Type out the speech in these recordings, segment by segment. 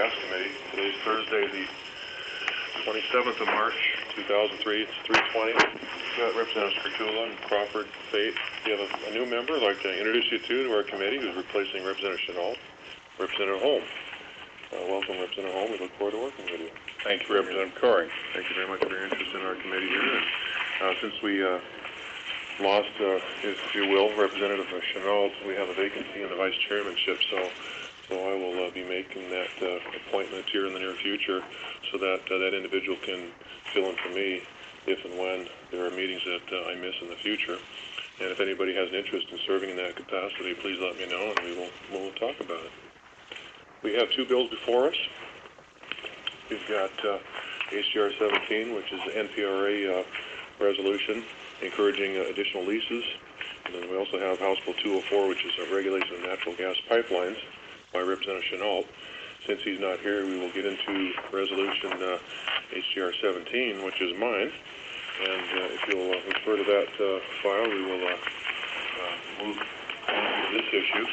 Gas Committee. Today's Thursday, the 27th of March, 2003. It's 3:20. We've got Representatives Kurtula and Crawford, Fate. We have a new member I'd like to introduce you to our committee who's replacing Representative Chenault, Representative Holm. Welcome, Representative Holm. We look forward to working with you. Thank you, Representative Coring. Thank you very much for your interest in our committee here. Since we lost, if you will, Representative Chenault, we have a vacancy in the vice chairmanship, so I will be making that appointment here in the near future so that that individual can fill in for me if and when there are meetings that I miss in the future. And if anybody has an interest in serving in that capacity, please let me know and we'll talk about it. We have two bills before us. We've got HJR 17, which is the NPRA resolution encouraging additional leases. And then we also have House Bill 204, which is a regulation of natural gas pipelines by Representative Chenault. Since he's not here, we will get into resolution HJR 17, which is mine. And if you'll refer to that file, we will move on to this issue.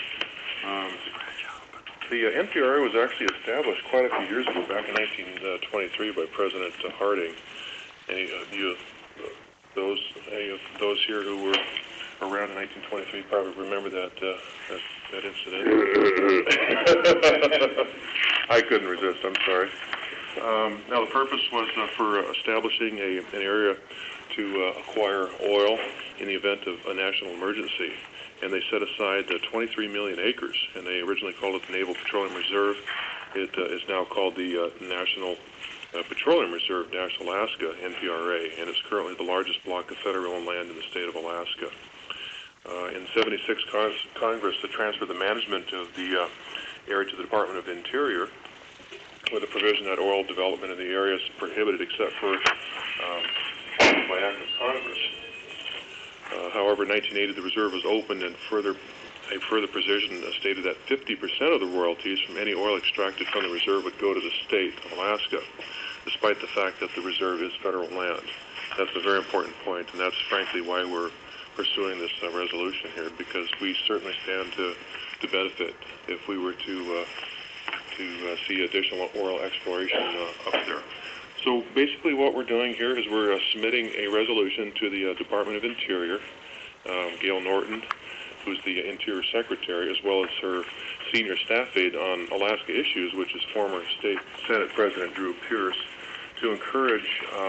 The NPRA was actually established quite a few years ago, back in 1923 by President Harding. Any of those here who were around in 1923 probably remember that incident. I couldn't resist, I'm sorry. Now the purpose was for establishing an area to acquire oil in the event of a national emergency. And they set aside 23 million acres, and they originally called it the Naval Petroleum Reserve. It is now called the National Petroleum Reserve, Dash Alaska, NPRA, and it's currently the largest block of federal-owned land in the state of Alaska. In 76, Congress transferred the management of the area to the Department of Interior with a provision that oil development in the area is prohibited except for by act of Congress. However, in 1980, the reserve was opened, and a further provision stated that 50% of the royalties from any oil extracted from the reserve would go to the state of Alaska, despite the fact that the reserve is federal land. That's a very important point, and that's frankly why we're pursuing this resolution here, because we certainly stand to benefit if we were to see additional oil exploration up there. So basically what we're doing here is we're submitting a resolution to the Department of Interior, Gail Norton, who's the Interior Secretary, as well as her senior staff aide on Alaska issues, which is former State Senate President Drew Pearce, to encourage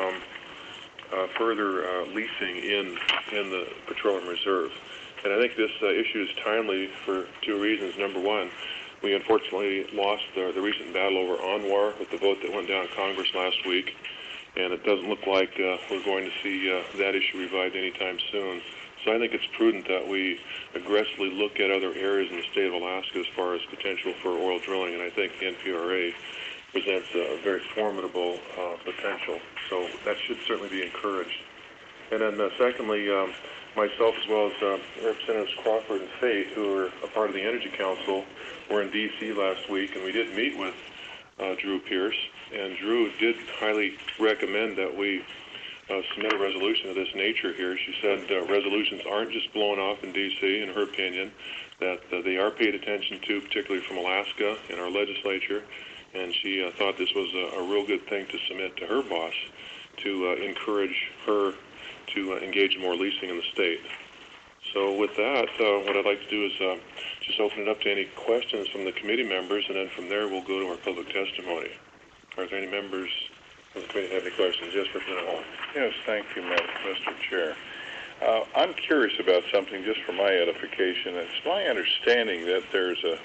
further leasing in the Petroleum Reserve. And I think this issue is timely for two reasons. Number one, we unfortunately lost the recent battle over ANWR with the vote that went down in Congress last week, and it doesn't look like we're going to see that issue revived anytime soon. So I think it's prudent that we aggressively look at other areas in the state of Alaska as far as potential for oil drilling, and I think the NPRA presents a very formidable potential. So that should certainly be encouraged. And then secondly, myself as well as Representatives Crawford and Fate, who are a part of the Energy Council, were in D.C. last week, and we did meet with Drew Pearce, and Drew did highly recommend that we submit a resolution of this nature here. She said resolutions aren't just blown off in D.C., in her opinion, that they are paid attention to, particularly from Alaska in our legislature, and she thought this was a real good thing to submit to her boss to encourage her to engage in more leasing in the state. So with that, what I'd like to do is just open it up to any questions from the committee members, and then from there we'll go to our public testimony. Are there any members of the committee have any questions? Yes, Representative Hall. Yes, thank you, Mr. Chair. I'm curious about something just for my edification. It's my understanding that there's a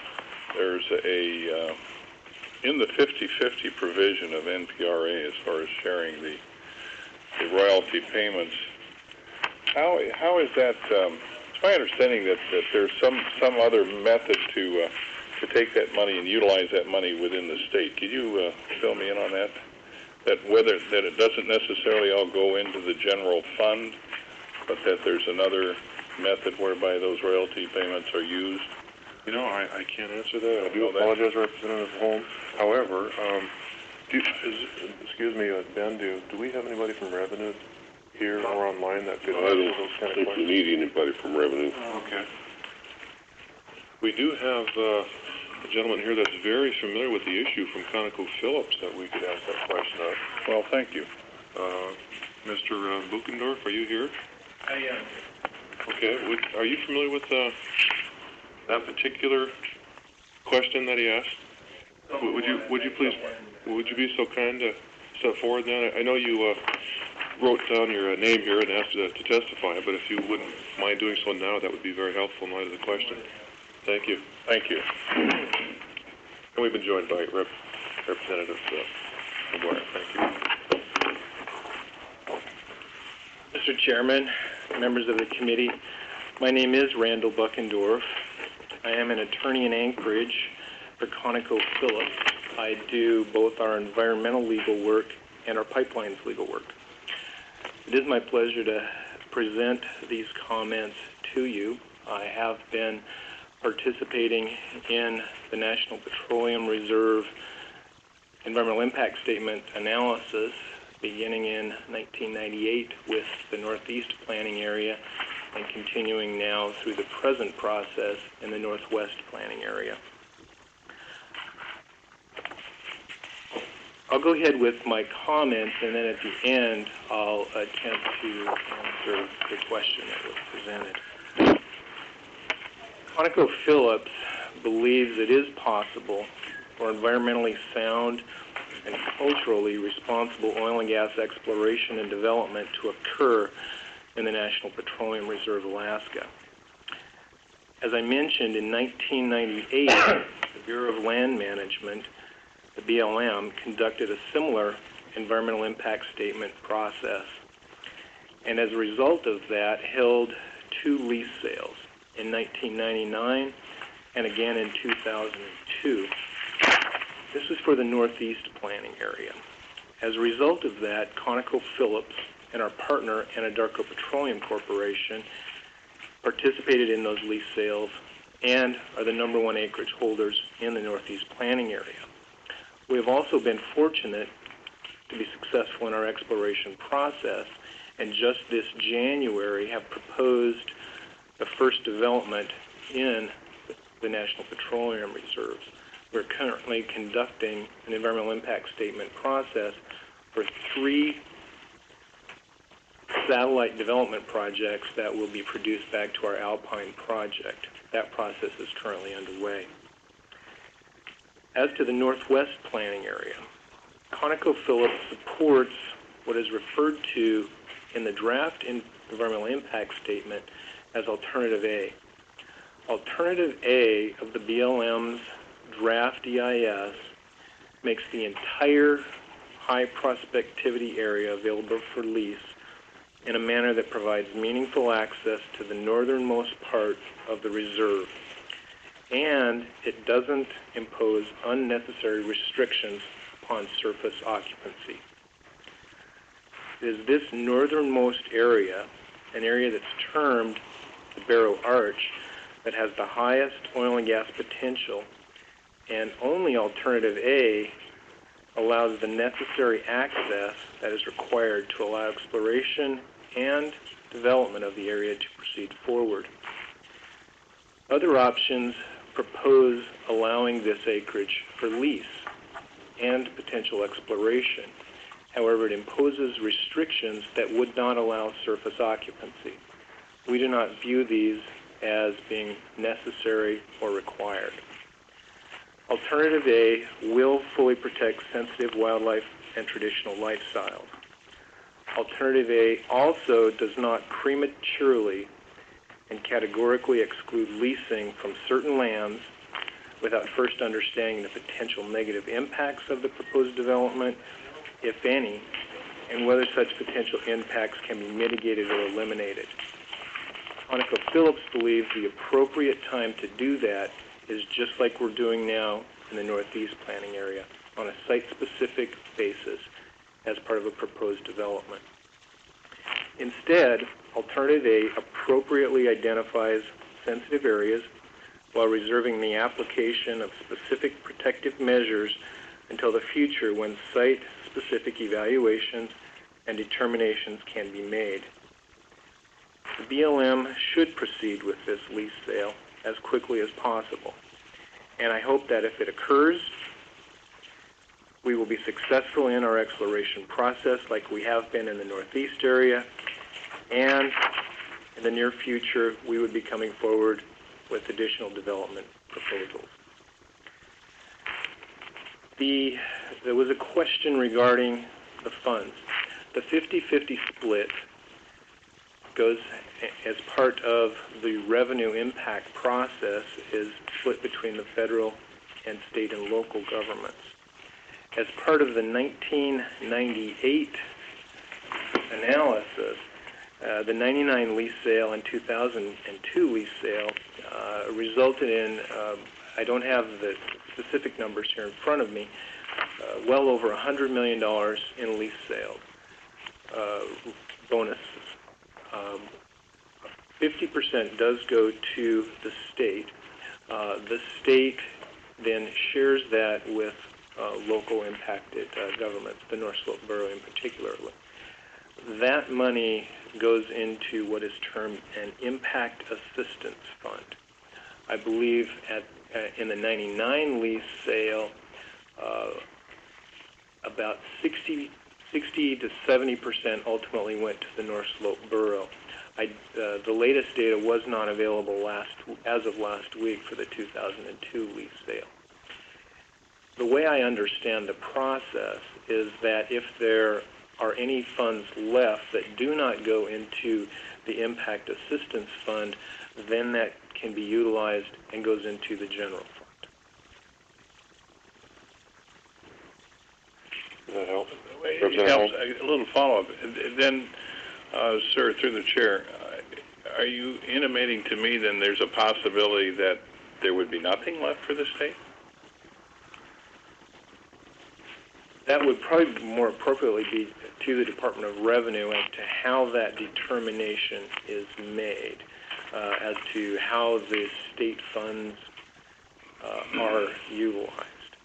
in the 50-50 provision of NPRA as far as sharing the royalty payments. How is that? It's my understanding that there's some other method to take that money and utilize that money within the state. Could you fill me in on that? That it doesn't necessarily all go into the general fund, but that there's another method whereby those royalty payments are used. You know, I can't answer that. I do apologize, Representative Holm. However, excuse me, Ben, do we have anybody from Revenue here or online that could answer those kind of questions? I don't think we need anybody from Revenue. Okay. We do have a gentleman here that's very familiar with the issue from ConocoPhillips that we could ask that question of. Well, thank you. Mr. Buchendorf, are you here? I am. Okay. Are you familiar with that particular question that he asked? Would you be so kind to step forward then? I know you wrote down your name here and asked to testify, but if you wouldn't mind doing so now, that would be very helpful in light of the question. Thank you. Thank you. And we've been joined by Representative McGuire. Thank you. Mr. Chairman, members of the committee, my name is Randall Buchendorf. I am an attorney in Anchorage for ConocoPhillips. I do both our environmental legal work and our pipelines legal work. It is my pleasure to present these comments to you. I have been participating in the National Petroleum Reserve Environmental Impact Statement analysis beginning in 1998 with the Northeast Planning Area and continuing now through the present process in the Northwest Planning Area. I'll go ahead with my comments, and then at the end I'll attempt to answer the question that was presented. ConocoPhillips believes it is possible for environmentally sound and culturally responsible oil and gas exploration and development to occur in the National Petroleum Reserve, Alaska. As I mentioned, in 1998, the Bureau of Land Management, the BLM, conducted a similar environmental impact statement process, and as a result of that, held 2 lease sales in 1999 and again in 2002. This was for the Northeast Planning Area. As a result of that, ConocoPhillips and our partner, Anadarko Petroleum Corporation, participated in those lease sales and are the #1 acreage holders in the Northeast Planning Area. We have also been fortunate to be successful in our exploration process, and just this January have proposed the first development in the National Petroleum Reserves. We're currently conducting an environmental impact statement process for 3 satellite development projects that will be produced back to our Alpine project. That process is currently underway. As to the Northwest Planning Area, ConocoPhillips supports what is referred to in the draft environmental impact statement as Alternative A. Alternative A of the BLM's draft EIS makes the entire high prospectivity area available for lease in a manner that provides meaningful access to the northernmost part of the reserve, and it doesn't impose unnecessary restrictions upon surface occupancy. It is this northernmost area, an area that's termed the Barrow Arch, that has the highest oil and gas potential, and only Alternative A allows the necessary access that is required to allow exploration and development of the area to proceed forward. Other options propose allowing this acreage for lease and potential exploration. However, it imposes restrictions that would not allow surface occupancy. We do not view these as being necessary or required. Alternative A will fully protect sensitive wildlife and traditional lifestyles. Alternative A also does not prematurely and categorically exclude leasing from certain lands without first understanding the potential negative impacts of the proposed development, if any, and whether such potential impacts can be mitigated or eliminated. ConocoPhillips believes the appropriate time to do that is just like we're doing now in the Northeast Planning Area, on a site-specific basis as part of a proposed development. Instead, Alternative A appropriately identifies sensitive areas while reserving the application of specific protective measures until the future when site-specific evaluations and determinations can be made. The BLM should proceed with this lease sale as quickly as possible. And I hope that if it occurs, we will be successful in our exploration process like we have been in the Northeast area, and in the near future, we would be coming forward with additional development proposals. There was a question regarding the funds. The 50-50 split goes as part of the revenue impact process, is split between the federal and state and local governments. As part of the 1998 analysis, the 99 lease sale and 2002 lease sale resulted in, I don't have the specific numbers here in front of me, well over $100 million in lease sales, bonuses. 50% does go to the state. The state then shares that with local impacted governments, the North Slope Borough in particular. That money goes into what is termed an impact assistance fund. I believe in the 99 lease sale, about 60 to 70% ultimately went to the North Slope Borough. The latest data was not available as of last week for the 2002 lease sale. The way I understand the process is that if there are any funds left that do not go into the Impact Assistance Fund, then that can be utilized and goes into the general fund. Does that help? It helps. A little follow-up. Then, sir, through the chair, are you intimating to me then there's a possibility that there would be nothing left for the state? That would probably more appropriately be to the Department of Revenue as to how that determination is made, as to how the state funds are utilized.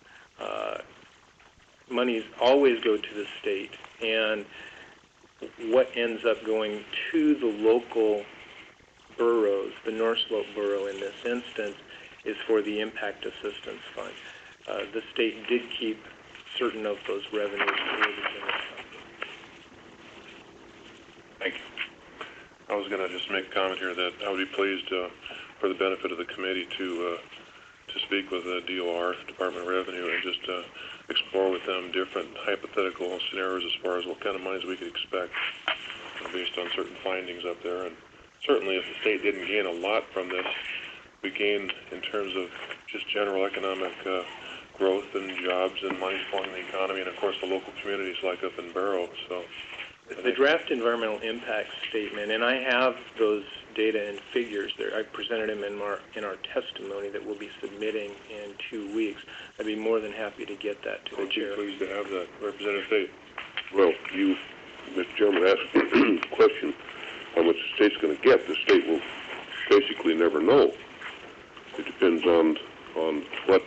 Monies always go to the state, and what ends up going to the local boroughs, the North Slope Borough in this instance, is for the Impact Assistance Fund. The state did keep certain of those revenues for the general fund. Thank you. I was going to just make a comment here that I would be pleased, for the benefit of the committee, to speak with the DOR, Department of Revenue, and just explore with them different hypothetical scenarios as far as what kind of monies we could expect based on certain findings up there. And certainly if the state didn't gain a lot from this, we gained in terms of just general economic growth and jobs and money flowing in the economy, and of course the local communities like up in Barrow. So the draft environmental impact statement, and I have those data and figures there. I presented them in our testimony that we'll be submitting in 2 weeks. I'd be more than happy to get that to the chair. Pleased to have that, Representative Tate. Well, you, Mr. Chairman, asked the question how much the state's going to get. The state will basically never know. It depends on what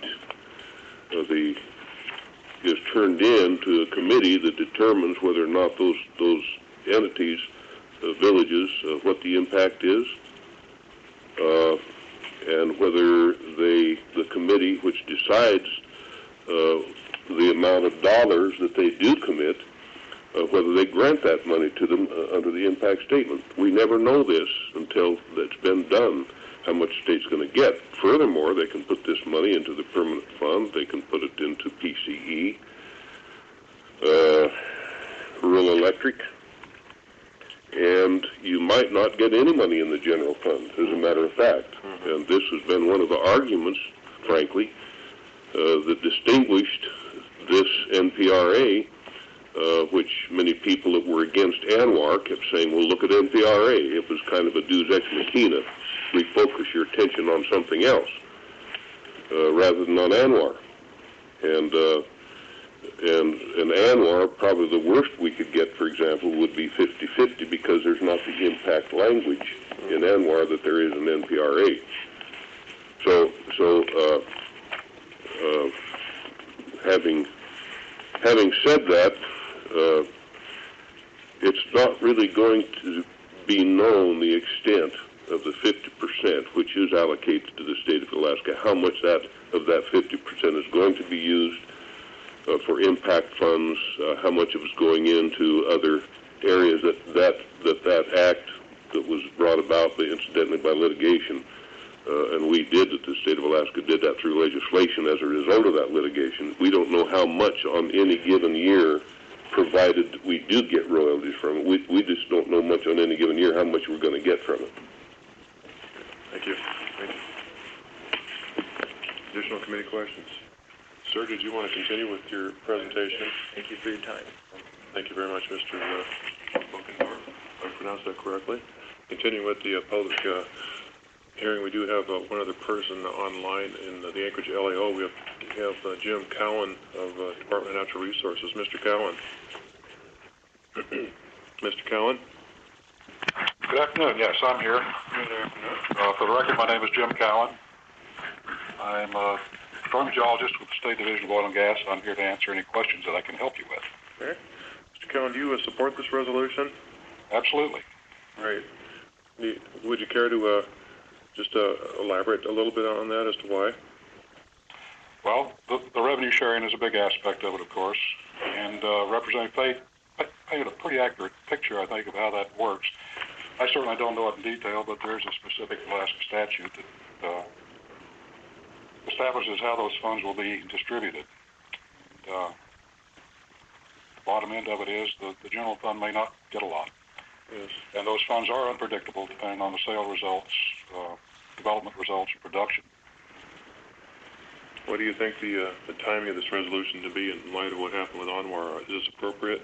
is turned in to a committee that determines whether or not those entities, villages, what the impact is, and whether the committee which decides the amount of dollars that they do commit, whether they grant that money to them under the impact statement. We never know this until it's been done, how much the state's going to get. Furthermore, they can put this money into the permanent fund. They can put it into PCE, rural electric, and you might not get any money in the general fund, as a matter of fact. Mm-hmm. And this has been one of the arguments, frankly, that distinguished this NPRA, which many people that were against ANWR kept saying, well, look at NPRA. It was kind of a deus ex machina. Refocus your attention on something else rather than on ANWR. And ANWR, probably the worst we could get, for example, would be 50-50 because there's not the impact language in ANWR that there is in NPRA. So having said that, it's not really going to be known the extent of the 50%, which is allocated to the state of Alaska, how much of that 50% is going to be used for impact funds, how much of it's going into other areas that act that was brought about, incidentally, by litigation, and we did, that the state of Alaska did that through legislation as a result of that litigation. We don't know how much on any given year, provided we do get royalties from it. We just don't know much on any given year how much we're going to get from it. Thank you. Thank you. Additional committee questions? Sir, did you want to continue with your presentation? Thank you for your time. Thank you very much, Mr. Buchendorf. I pronounced that correctly. Continuing with the public hearing, we do have one other person online in the Anchorage LAO. We have Jim Cowan of Department of Natural Resources. Mr. Cowan. Mr. Cowan? Good afternoon. Yes, I'm here. Good afternoon. For the record, my name is Jim Cowan. I'm a petroleum geologist with the State Division of Oil and Gas. I'm here to answer any questions that I can help you with. Okay. Mr. Cowan, do you support this resolution? Absolutely. All right. Would you care to just elaborate a little bit on that as to why? Well, the revenue sharing is a big aspect of it, of course, and Representative Faith painted a pretty accurate picture, I think, of how that works. I certainly don't know it in detail, but there's a specific Alaska statute that establishes how those funds will be distributed. And, the bottom end of it is the general fund may not get a lot. Yes. And those funds are unpredictable depending on the sale results, development results, and production. What do you think the timing of this resolution to be in light of what happened with ANWR? Is this appropriate?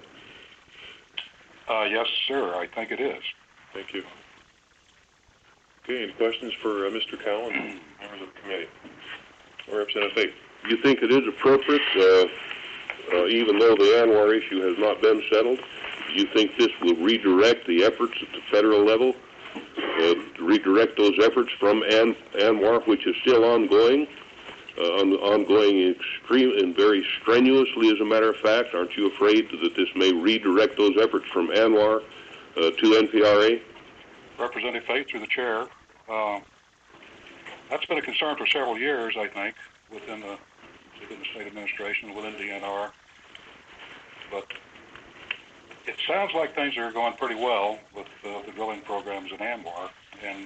Yes, sir, I think it is. Thank you. Okay, any questions for Mr. Cowan, members of the committee? Or Representative Faith? You think it is appropriate, even though the ANWR issue has not been settled? Do you think this will redirect the efforts at the federal level, redirect those efforts from ANWR, which is still ongoing, ongoing extreme and very strenuously, as a matter of fact? Aren't you afraid that this may redirect those efforts from ANWR to NPRA? Representative Faith, through the chair, that's been a concern for several years, I think, within the state administration, within DNR. But it sounds like things are going pretty well with the drilling programs in ANWR, and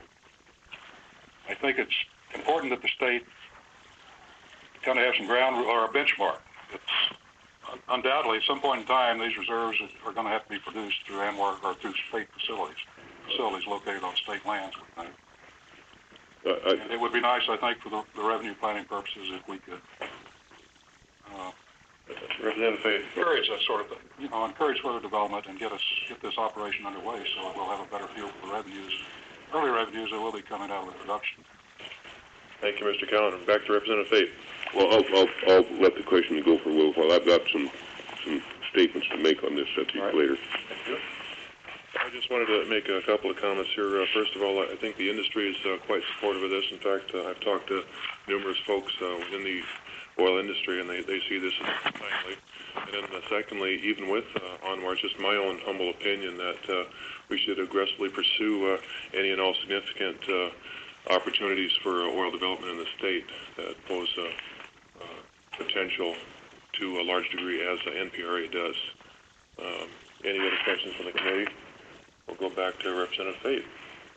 I think it's important that the state kind of have some ground or a benchmark. It's undoubtedly, at some point in time, these reserves are going to have to be produced through ANWR or through state facilities located on state lands, we think. And it would be nice, I think, for the revenue planning purposes if we could Representative Faith. encourage that sort of thing, encourage further development and get this operation underway so we'll have a better feel for the revenues, early revenues that will be coming out of the production. Thank you, Mr. Cowan. Back to Representative Faith. Well, I'll let the question go for a little while. I've got some statements to make on this subject later. Thank you. I just wanted to make a couple of comments here. First of all, I think the industry is quite supportive of this. In fact, I've talked to numerous folks within the oil industry, and they see this as timely. And then secondly, even with ANWR, it's just my own humble opinion that we should aggressively pursue any and all significant opportunities for oil development in the state that pose potential to a large degree, as NPRA does. Any other questions from the committee? We'll go back to Representative Faith.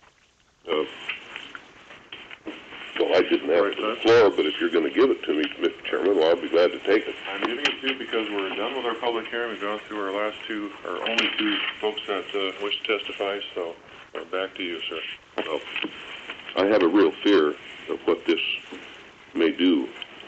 Well, I didn't ask for the floor, but if you're going to give it to me, Mr. Chairman, well, I'll be glad to take it. I'm giving it to you because we're done with our public hearing. We've gone through our only two folks that wish to testify, so back to you, sir. Well, I have a real fear of what this may do.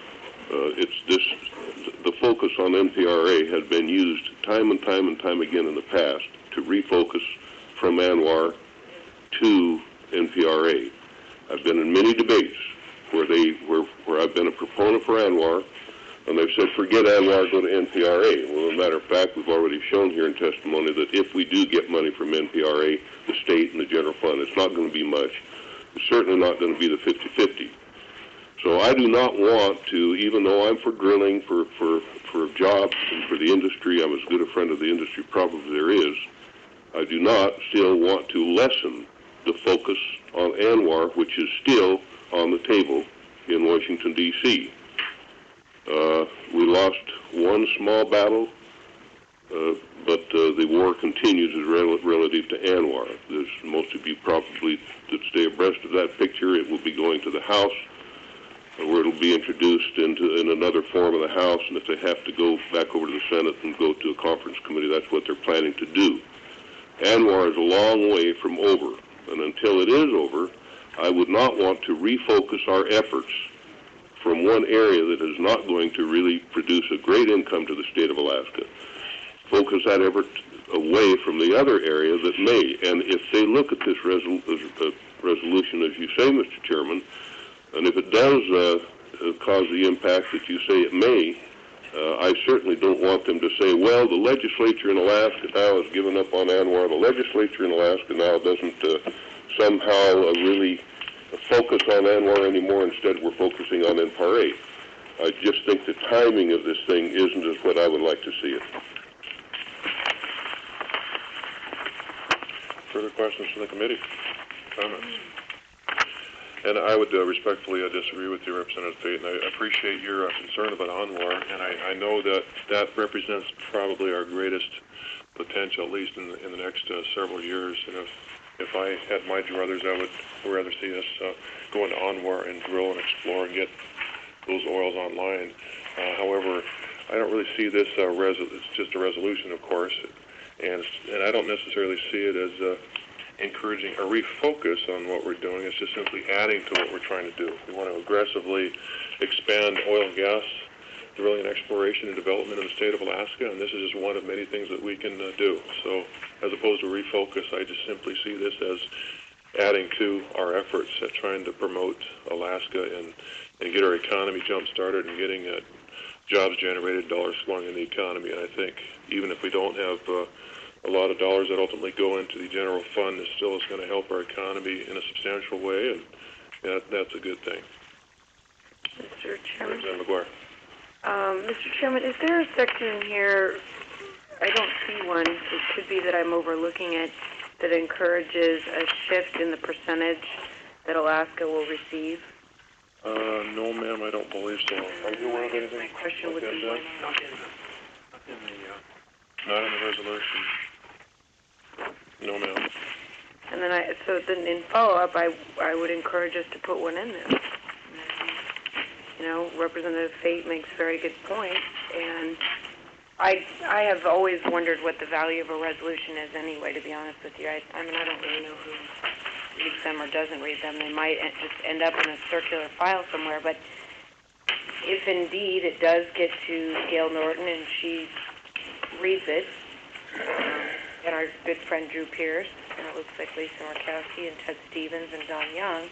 The focus on NPRA has been used time and time again in the past to refocus from ANWR to NPRA. I've been in many debates where I've been a proponent for ANWR, and they've said, forget ANWR, go to NPRA. Well, as a matter of fact, we've already shown here in testimony that if we do get money from NPRA, the state and the general fund, it's not going to be much. It's certainly not going to be the 50-50. So I do not want to, even though I'm for drilling, for jobs, and for the industry, I'm as good a friend of the industry probably there is, I do not still want to lessen the focus on ANWR, which is still on the table in Washington, D.C. We lost one small battle, but the war continues relative to ANWR. As most of you probably that stay abreast of that picture, it will be going to the House, where it'll be introduced in another form of the House, and if they have to go back over to the Senate and go to a conference committee, that's what they're planning to do. ANWR is a long way from over, and until it is over, I would not want to refocus our efforts from one area that is not going to really produce a great income to the state of Alaska. Focus that effort away from the other area that may. And if they look at this resolution, as you say, Mr. Chairman, and if it does cause the impact that you say it may, I certainly don't want them to say, well, the legislature in Alaska now has given up on ANWR. The legislature in Alaska now doesn't somehow really focus on ANWR anymore. Instead, we're focusing on NPAR. I just think the timing of this thing isn't as what I would like to see it. Further questions from the committee? Comments? And I would respectfully disagree with you, Representative Payton. I appreciate your concern about ANWR, and I know that that represents probably our greatest potential, at least in the next several years. And if I had my druthers, I would rather see us go into ANWR and drill and explore and get those oils online. However, I don't really see this it's just a resolution, of course, and I don't necessarily see it as encouraging a refocus on what we're doing. It's just simply adding to what we're trying to do. We want to aggressively expand oil and gas drilling and exploration and development in the state of Alaska, and this is just one of many things that we can do. So as opposed to refocus, I just simply see this as adding to our efforts at trying to promote Alaska and get our economy jump-started and getting jobs generated, dollars flowing in the economy. And I think even if we don't have a lot of dollars that ultimately go into the general fund, it still is going to help our economy in a substantial way, and that's a good thing. Mr. Chairman. Representative McGuire. Mr. Chairman, is there a section in here, I don't see one, it could be that I'm overlooking it, that encourages a shift in the percentage that Alaska will receive? No, ma'am, I don't believe so. Are you aware of anything? My question would be not in the resolution. No, ma'am. And then so then in follow-up, I would encourage us to put one in there. You know, Representative Fate makes a very good point, and I have always wondered what the value of a resolution is anyway, to be honest with you. I mean, I don't really know who reads them or doesn't read them. They might just end up in a circular file somewhere, but if indeed it does get to Gail Norton and she reads it, and our good friend Drew Pierce, and it looks like Lisa Murkowski and Ted Stevens and Don Young,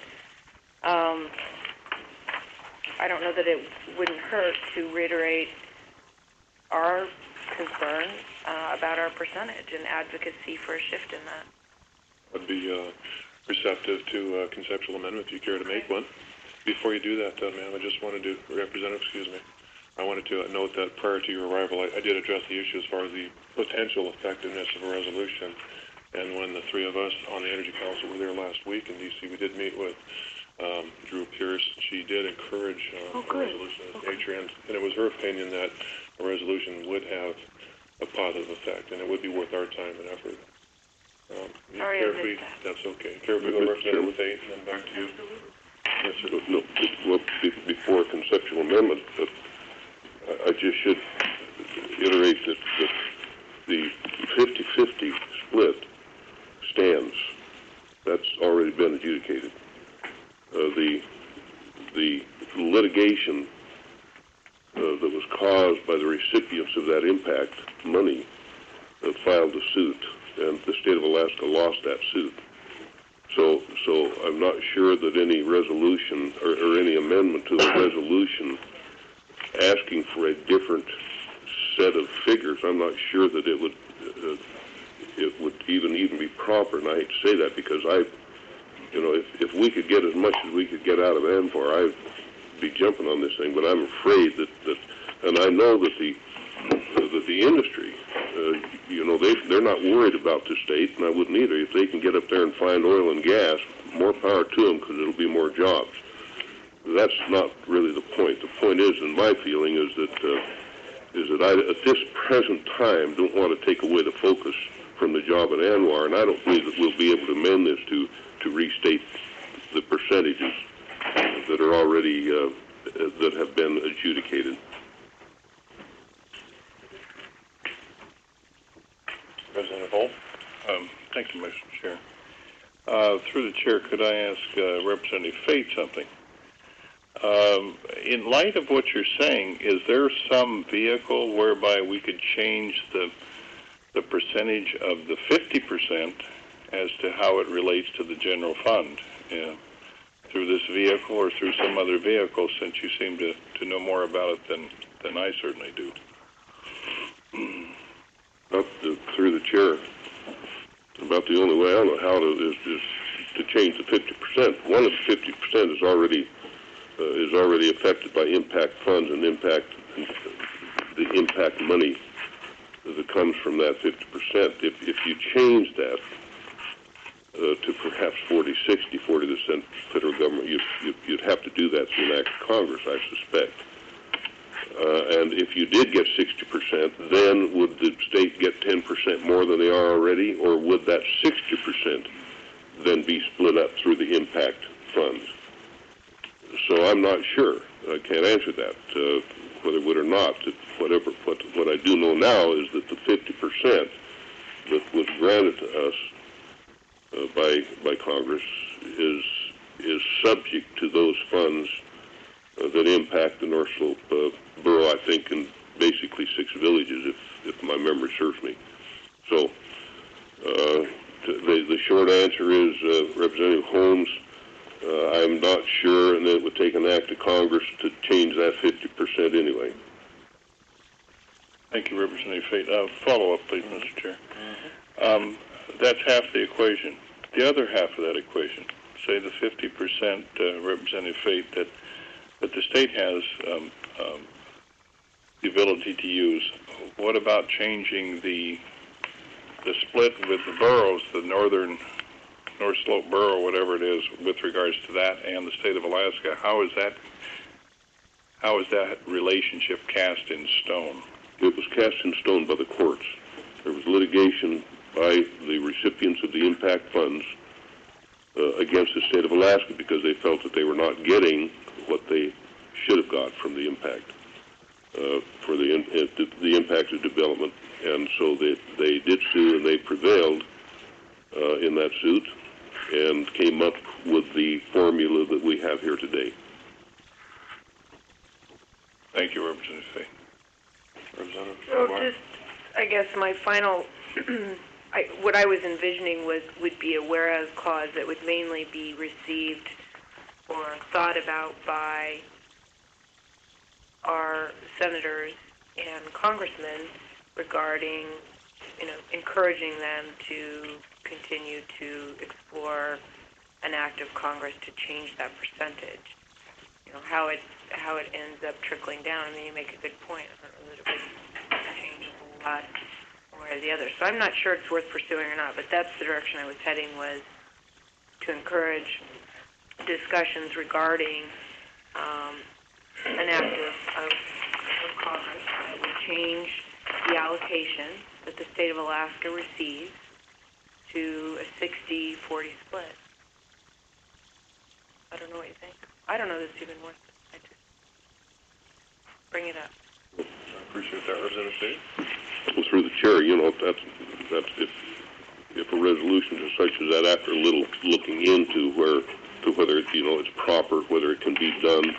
I don't know that it wouldn't hurt to reiterate our concern about our percentage and advocacy for a shift in that. I'd be receptive to a conceptual amendment if you care to make one. Before you do that, ma'am, I just wanted to, I wanted to note that prior to your arrival, I did address the issue as far as the potential effectiveness of a resolution. And when the three of us on the Energy Council were there last week in D.C., we did meet with Drew Pierce. She did encourage a resolution of this nature, and it was her opinion that a resolution would have a positive effect, and it would be worth our time and effort. Sorry, I missed that. That's okay. Care if we go Representative Fate and then back to you? Yes, sir. No, well, before a conceptual amendment, I just should iterate that the 50-50 split stands. That's already been adjudicated. The litigation that was caused by the recipients of that impact money filed a suit, and the state of Alaska lost that suit. So I'm not sure that any resolution or any amendment to the resolution asking for a different set of figures, I'm not sure that it would even be proper. And I hate to say that because if we could get as much as we could get out of ANWR, I'd be jumping on this thing. But I'm afraid that and I know that the that the industry, they're not worried about the state, and I wouldn't either. If they can get up there and find oil and gas, more power to them, because it'll be more jobs. That's not really the point. The point is, in my feeling, is that I, at this present time, don't want to take away the focus from the job at ANWR, and I don't believe that we'll be able to amend this to restate the percentages that are already that have been adjudicated. Representative Holt. Thank you, Mr. Chair. Through the chair, could I ask Representative Fate something? In light of what you're saying, is there some vehicle whereby we could change the percentage of the 50% as to how it relates to the general fund through this vehicle or through some other vehicle, since you seem to know more about it than I certainly do? Through the chair, about the only way I know how to is to change the 50%. One of the 50% is already affected by impact funds and the impact money that comes from that 50%. If you change that to perhaps 40-60, 40% federal government, you'd have to do that through an act of Congress, I suspect. And if you did get 60%, then would the state get 10% more than they are already, or would that 60% then be split up through the impact funds? So I'm not sure. I can't answer that, whether it would or not. What I do know now is that the 50% that was granted to us by Congress is subject to those funds that impact the North Slope borough, I think, in basically 6 villages, if my memory serves me. So the short answer is, Representative Holmes, I'm not sure, and it would take an act of Congress to change that 50% anyway. Thank you, Representative Fate. Follow-up, please, Mr. Chair. That's half the equation. The other half of that equation, say the 50%, Representative Fate, that the state has the ability to use. What about changing the split with the boroughs, the North Slope borough, whatever it is, with regards to that and the state of Alaska? How is that relationship cast in stone? It was cast in stone by the courts. There was litigation by the recipients of the impact funds against the state of Alaska because they felt that they were not getting what they should have got from the impact for the impact of development, and so they did sue, and they prevailed in that suit and came up with the formula that we have here today. Thank you, Representative Fay. Representative So Moore? just, I guess my final, what I was envisioning would be a whereas clause that would mainly be received or thought about by our senators and congressmen regarding, encouraging them to continue to explore an act of Congress to change that percentage. How it ends up trickling down. I mean, you make a good point. I don't know that it would change a whole lot one way or the other. So I'm not sure it's worth pursuing or not, but that's the direction I was heading, was to encourage discussions regarding an act of Congress that would change the allocation that the state of Alaska receives to a 60-40 split. I don't know what you think. I don't know this is even worth it. I just bring it up. I appreciate that, Representative Fay. Well, through the chair, that's if a resolution is such as that, after a little looking into whether it's proper, whether it can be done,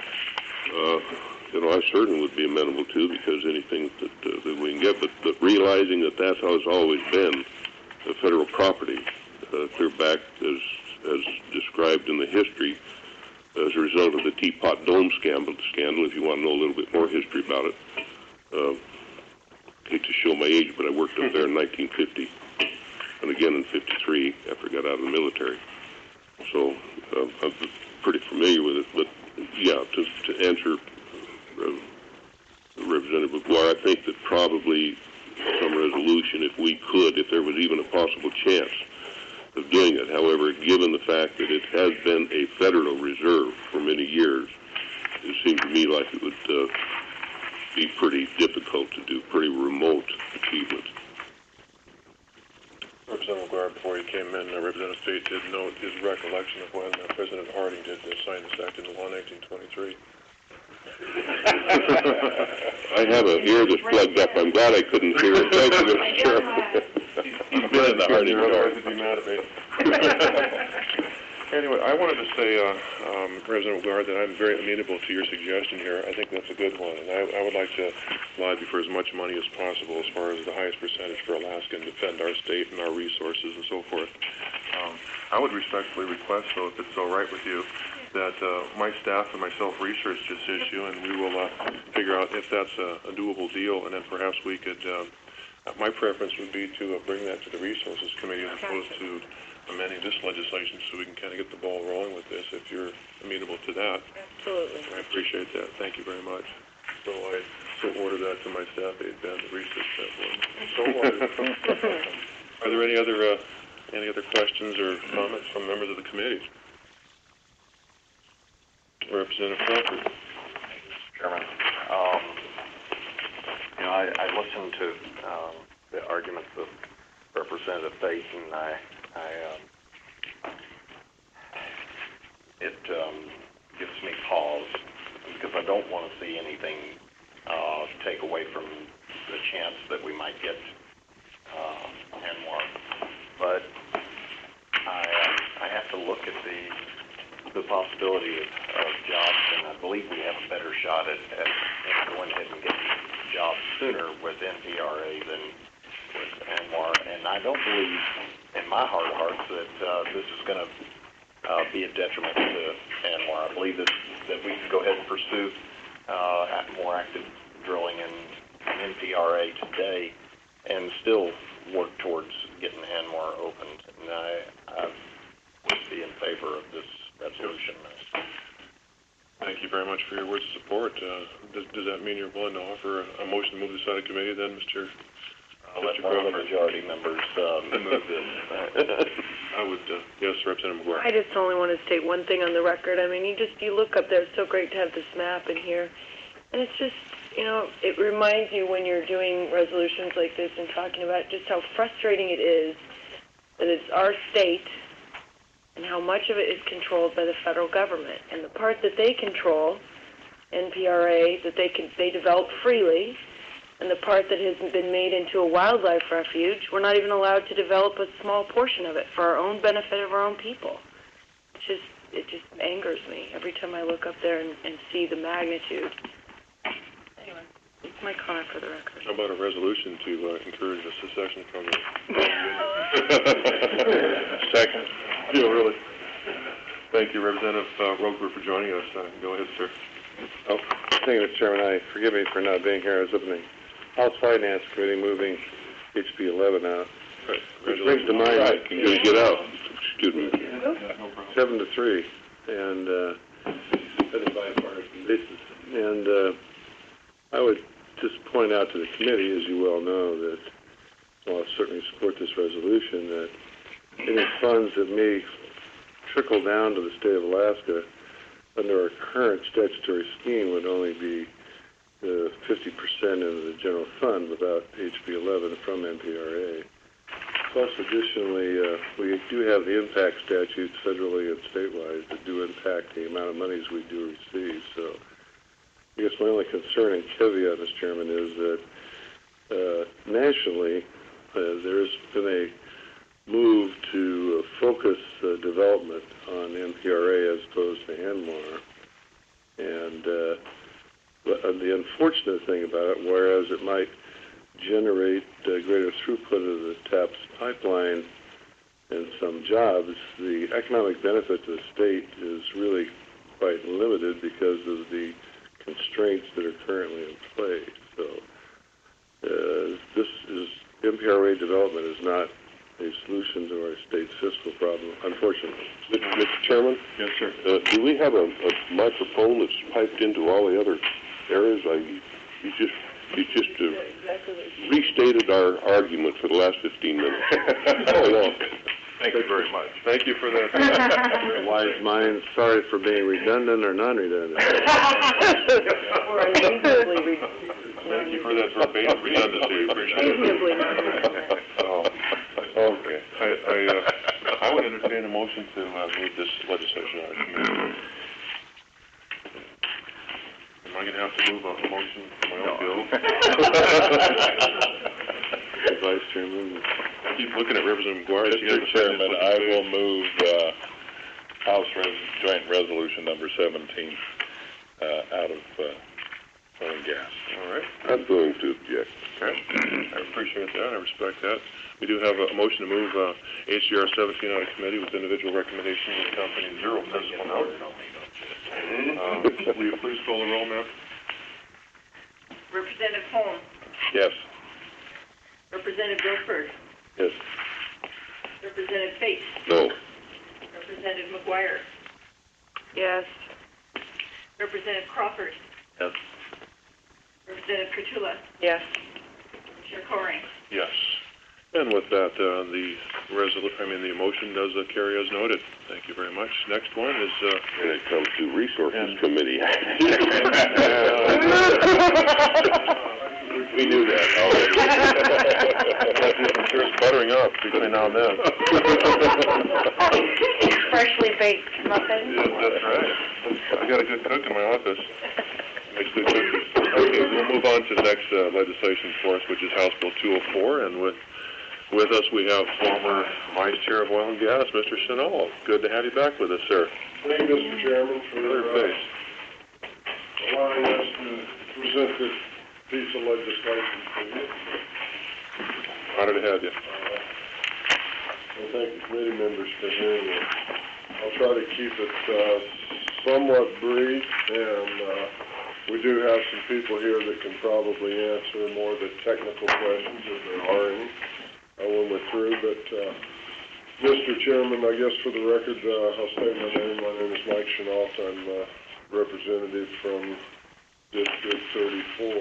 I certainly would be amenable to, because anything that we can get, but realizing that that's how it's always been, the federal property, clear back as described in the history as a result of the Teapot Dome scandal, if you want to know a little bit more history about it. Hate to show my age, but I worked up there in 1950 and again in 53 after I got out of the military. So I'm pretty familiar with it. But yeah, to answer Representative McGuire. I think that probably some resolution, if we could, if there was even a possible chance of doing it. However, given the fact that it has been a federal reserve for many years, it seemed to me like it would be pretty difficult to do, pretty remote achievement. Representative McGuire, before he came in, Representative Fate did note his recollection of when President Harding did sign this act into law in 1923. I have an ear that's plugged up. I'm glad I couldn't hear it. Thank you, Mr. Chairman. You've been in the Harding Otherwise, Yard. he'd be mad at me. Anyway, I wanted to say, Representative McGuire, that I'm very amenable to your suggestion here. I think that's a good one, and I would like to lobby for as much money as possible as far as the highest percentage for Alaska and defend our state and our resources and so forth. I would respectfully request, though, if it's all right with you, that my staff and myself research this issue, and we will figure out if that's a doable deal, and then perhaps we could, my preference would be to bring that to the Resources Committee as opposed to amending this legislation so we can kind of get the ball rolling with this, if you're amenable to that. Absolutely. I appreciate that. Thank you very much. So I order that to my staff aide, Ben, to research that one. So ordered. Are there any other questions or comments from members of the committee? Representative Crawford. Chairman, I listened to the arguments of Representative Fate, and it gives me pause because I don't want to see anything take away from the chance that we might get ANWR. But I have to look at the possibility of jobs, and I believe we have a better shot at going ahead and getting jobs sooner with NPRA than with ANWR. And I don't believe, in my heart of hearts, that this is going to be a detriment to ANWR. I believe that we can go ahead and pursue more active drilling in NPRA today and still work towards getting ANWR opened. And I would be in favor of this resolution. Thank you very much for your words of support. Does that mean you're willing to offer a motion to move this out of committee then, Mr. Let one of the majority members move this. I would, yes, Representative McGuire. I just only want to state one thing on the record. I mean, you look up there, it's so great to have this map in here. And it's just, it reminds you when you're doing resolutions like this and talking about just how frustrating it is that it's our state and how much of it is controlled by the federal government. And the part that they control, NPRA, that they develop freely, and the part that has been made into a wildlife refuge, we're not even allowed to develop a small portion of it for our own benefit of our own people. It just angers me every time I look up there and see the magnitude. Anyway, it's my comment for the record. How about a resolution to encourage a secession from the Second. Yeah, really. Thank you, Representative Roker, for joining us. Go ahead, sir. Oh, thank you, Mr. Chairman. Forgive me for not being here. I was up in the House Finance Committee moving HB 11 out. Right. Which brings to mind Right, you're going to get out. Excuse me. 7-3, and that's a bipartisan basis. And I would just point out to the committee, as you well know, that while I certainly support this resolution, that any funds that may trickle down to the state of Alaska under our current statutory scheme would only be 50% of the general fund without HB 11 from NPRA. Plus, additionally, we do have the impact statutes federally and statewide that do impact the amount of monies we do receive. So I guess my only concern and caveat, Mr. Chairman, is that nationally there's been a move to focus development on NPRA as opposed to ANWR. And the unfortunate thing about it, whereas it might generate greater throughput of the TAPS pipeline and some jobs, the economic benefit to the state is really quite limited because of the constraints that are currently in play. So NPRA development is not a solution to our state's fiscal problem, unfortunately. Mr. Chairman? Yes, sir. Do we have a microphone that's piped into all the other areas? He's just restated our argument for the last 15 minutes. Oh, well. Thank you very much. Thank you for that. Wise mind, sorry for being redundant or non-redundant. Or unreasonably Thank you for that verbatim redundancy. Appreciate it. Okay. I would entertain a motion to move this legislation out of committee. Am I going to have to move a motion for my own bill? Vice Chairman. I keep looking at Representative McGuire. Mr. Chairman, I will move House Joint Resolution number 17 out of oil and gas. All right. I'm going to object. Okay. I appreciate that. I respect that. We do have a motion to move HCR 17 out of committee with individual recommendation of the company zero principal note. Will you please call the roll, ma'am? Representative Holmes. Yes. Representative Guilford. Yes. Representative Faith. No. Representative McGuire. Yes. Representative Crawford. Yes. Representative Kutula. Yes. Chair Coring. Yes. And with that, the motion does carry as noted. Thank you very much. Next one is... When it comes to Resources Committee. We knew that. I'm sure it's buttering up between now and then. Freshly baked muffins. Yeah, that's right. I got a good cook in my office. Makes good cookies. Okay, we'll move on to the next legislation for us, which is House Bill 204, and with us we have former Vice Chair of Oil and Gas, Mr. Sinolo. Good to have you back with us, sir. Thank you, Mr. Chairman, for allowing us to present this piece of legislation to you. Honored to have you. And thank the committee members for hearing it. I'll try to keep it somewhat brief, and we do have some people here that can probably answer more of the technical questions if there are any when we're through. But Mr. Chairman, I guess for the record, I'll state my name. My name is Mike Chenault. I'm a representative from District 34.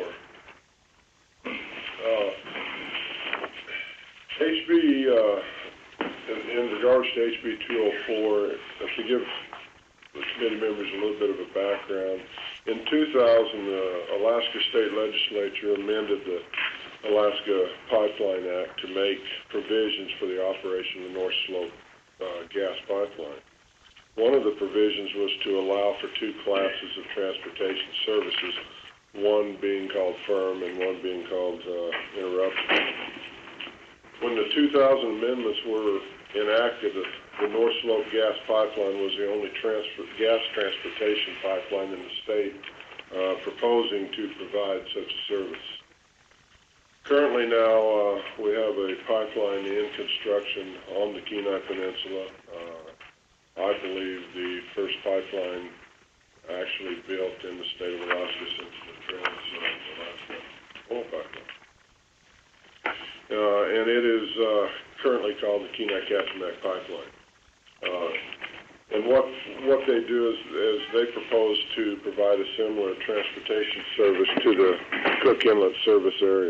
In regards to HB 204, to give the committee members a little bit of a background, in 2000, the Alaska State Legislature amended the Alaska Pipeline Act to make provisions for the operation of the North Slope gas pipeline. One of the provisions was to allow for two classes of transportation services, one being called firm and one being called interruptible. When the 2000 amendments were enacted, the North Slope gas pipeline was the only gas transportation pipeline in the state proposing to provide such a service. Currently now, we have a pipeline in construction on the Kenai Peninsula. I believe the first pipeline actually built in the state of Alaska since the Trans-Alaska Oil Pipeline. And it is currently called the Kenai-Kachemak Pipeline. And what they do is they propose to provide a similar transportation service to the Cook Inlet service area.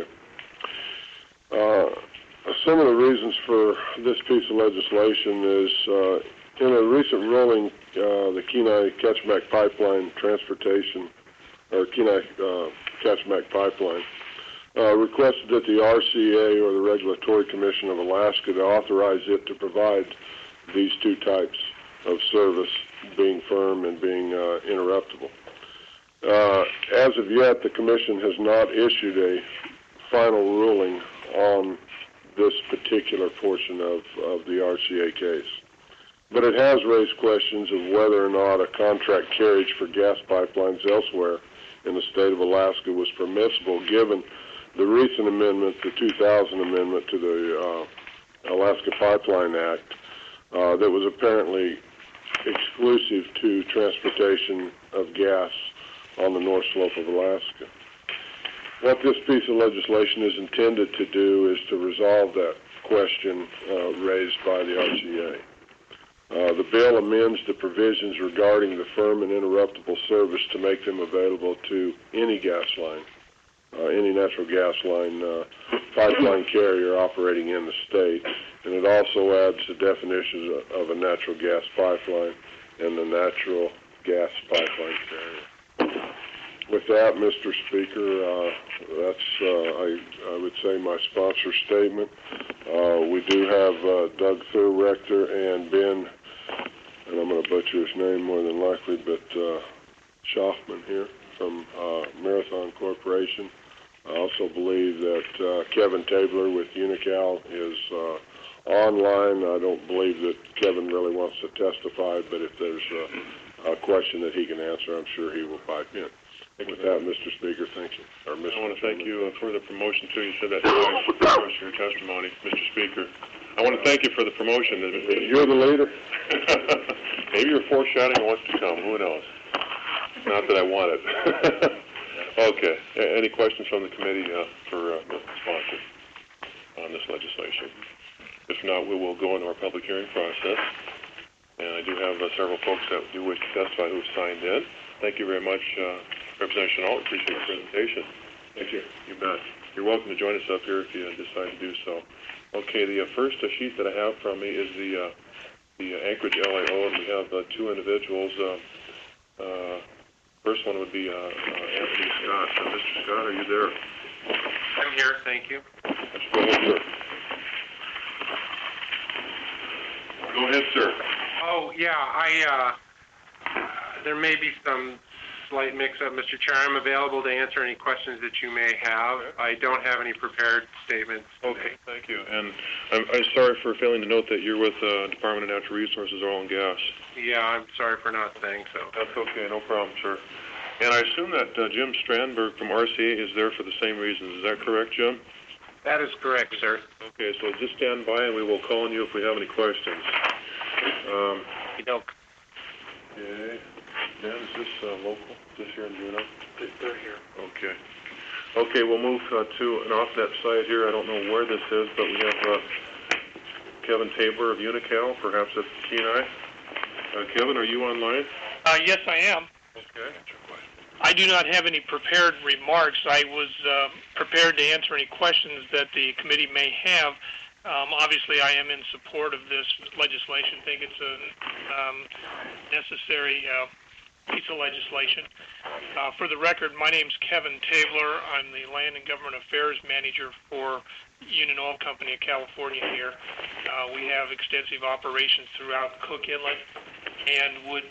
Some of the reasons for this piece of legislation is in a recent ruling, the Kenai-Kachemak Pipeline Transportation, or Kenai-Kachemak Pipeline, requested that the RCA, or the Regulatory Commission of Alaska, to authorize it to provide these two types of service, being firm and being interruptible. As of yet, the Commission has not issued a final ruling on this particular portion of the RCA case. But it has raised questions of whether or not a contract carriage for gas pipelines elsewhere in the state of Alaska was permissible, given the recent amendment, the 2000 amendment to the Alaska Pipeline Act, that was apparently exclusive to transportation of gas on the North Slope of Alaska. What this piece of legislation is intended to do is to resolve that question raised by the RCA. The bill amends the provisions regarding the firm and interruptible service to make them available to any gas line any natural gas line pipeline carrier operating in the state. And it also adds the definitions of a natural gas pipeline and the natural gas pipeline carrier. With that, Mr. Speaker, that's, I would say, my sponsor statement. We do have Doug Thurrector and Ben, and I'm going to butcher his name more than likely, but Schaffman here from Marathon Corporation. I also believe that Kevin Tabler with Unical is online. I don't believe that Kevin really wants to testify, but if there's a question that he can answer, I'm sure he will pipe in. With that, Mr. Speaker, thank you. I want to thank you for the promotion, too. You said that twice in your testimony, Mr. Speaker. I want to thank you for the promotion. You're the leader? Maybe you're foreshadowing what's to come. Who knows? Not that I want it. Okay. Any questions from the committee for the sponsor on this legislation? If not, we will go into our public hearing process. And I do have several folks that do wish to testify who have signed in. Thank you very much, Representative Chenault. Appreciate your presentation. Thank you. You bet. You're welcome to join us up here if you decide to do so. Okay, the first sheet that I have from me is the Anchorage LIO, and we have two individuals. First one would be Anthony Scott. Mr. Scott, are you there? I'm here, thank you. Let's go ahead, sir. Go ahead, sir. Oh, yeah, there may be some slight mix-up, Mr. Chair. I'm available to answer any questions that you may have. I don't have any prepared statements today. Okay, thank you. And I'm sorry for failing to note that you're with Department of Natural Resources, Oil and Gas. Yeah, I'm sorry for not saying so. That's okay, no problem, sir. And I assume that Jim Strandberg from RCA is there for the same reasons. Is that correct, Jim? That is correct, sir. Okay, so just stand by and we will call on you if we have any questions. Okay. Dan, is this local? Is this here in Juneau? They're here. Okay. Okay, we'll move to an off-net site here. I don't know where this is, but we have Kevin Tabler of Unical, perhaps at Kenai. Kevin, are you online? Yes, I am. Okay. I do not have any prepared remarks. I was prepared to answer any questions that the committee may have. Obviously, I am in support of this legislation. I think it's a necessary piece of legislation. For the record, my name's Kevin Tabler. I'm the Land and Government Affairs Manager for Union Oil Company of California here. We have extensive operations throughout Cook Inlet and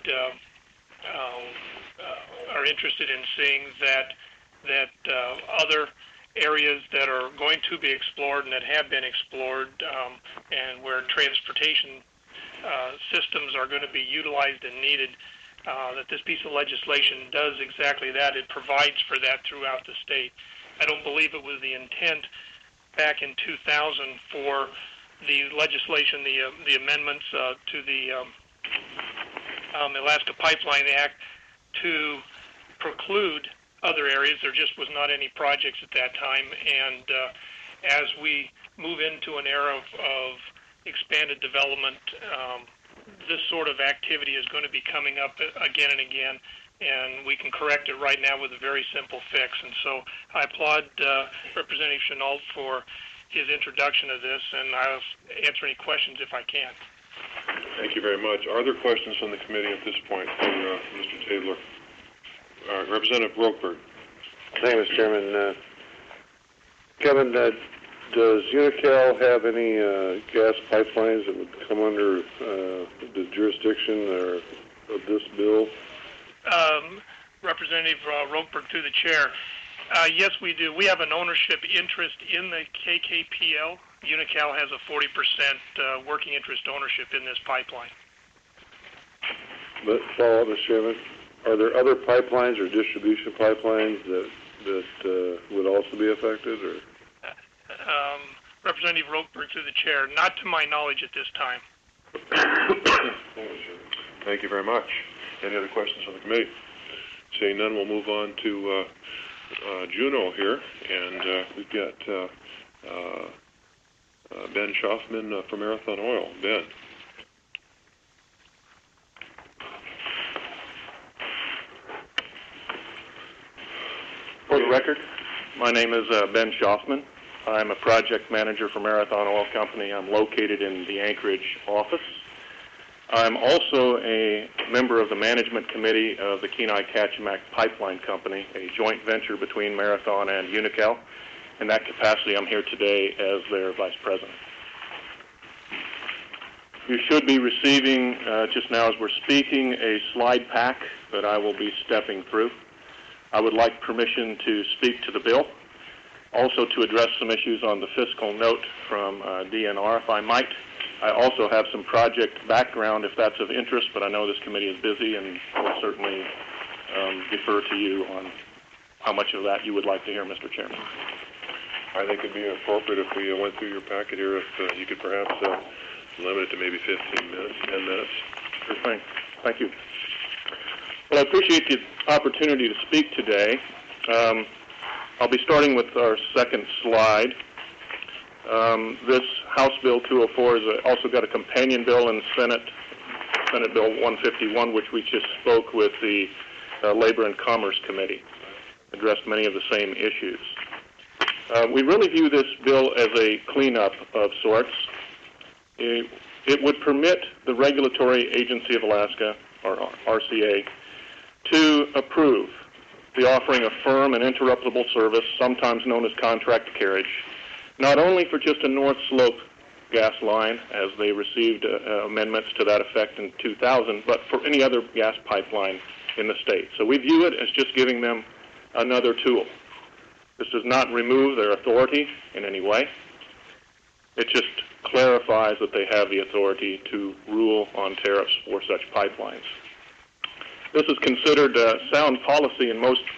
are interested in seeing that other areas that are going to be explored and that have been explored and where transportation systems are going to be utilized and needed, that this piece of legislation does exactly that. It provides for that throughout the state. I don't believe it was the intent back in 2000 for the legislation, the amendments to the Alaska Pipeline Act to preclude other areas. There just was not any projects at that time, and as we move into an era of expanded development, this sort of activity is going to be coming up again and again, and we can correct it right now with a very simple fix. And so I applaud Representative Chenault for his introduction of this, and I'll answer any questions if I can. Thank you very much. Are there questions from the committee at this point for Mr. Tabler? Representative Rokeberg. Thank you, Mr. Chairman. Kevin, does Unical have any gas pipelines that would come under the jurisdiction of this bill? Representative Rokeberg, through the chair. Yes, we do. We have an ownership interest in the KKPL. Unical has a 40% working interest ownership in this pipeline. But follow up, Mr. Chairman. Are there other pipelines or distribution pipelines that would also be affected, or? Representative Rokeberg, through the chair. Not to my knowledge at this time. Thank you very much. Any other questions from the committee? Seeing none, we'll move on to Juneau here, and we've got Ben Schaffman from Marathon Oil. Ben. For the record, My name is Ben Schaufman. I'm a project manager for Marathon Oil Company. I'm located in the Anchorage office. I'm also a member of the management committee of the Kenai Kachemak Pipeline Company, a joint venture between Marathon and Unocal. In that capacity, I'm here today as their vice president. You should be receiving, just now as we're speaking, a slide pack that I will be stepping through. I would like permission to speak to the bill, also to address some issues on the fiscal note from DNR, if I might. I also have some project background, if that's of interest, but I know this committee is busy and will certainly defer to you on how much of that you would like to hear, Mr. Chairman. I think it would be appropriate if we went through your packet here, if you could perhaps limit it to maybe 15 minutes, 10 minutes. Sure thing. Thank you. Well, I appreciate the opportunity to speak today. I'll be starting with our second slide. This House Bill 204 has also got a companion bill in Senate Bill 151, which we just spoke with the Labor and Commerce Committee, addressed many of the same issues. We really view this bill as a cleanup of sorts. It would permit the Regulatory Agency of Alaska, or RCA, to approve the offering of firm and interruptible service, sometimes known as contract carriage, not only for just a North Slope gas line, as they received amendments to that effect in 2000, but for any other gas pipeline in the state. So we view it as just giving them another tool. This does not remove their authority in any way. It just clarifies that they have the authority to rule on tariffs for such pipelines. This is considered sound policy in most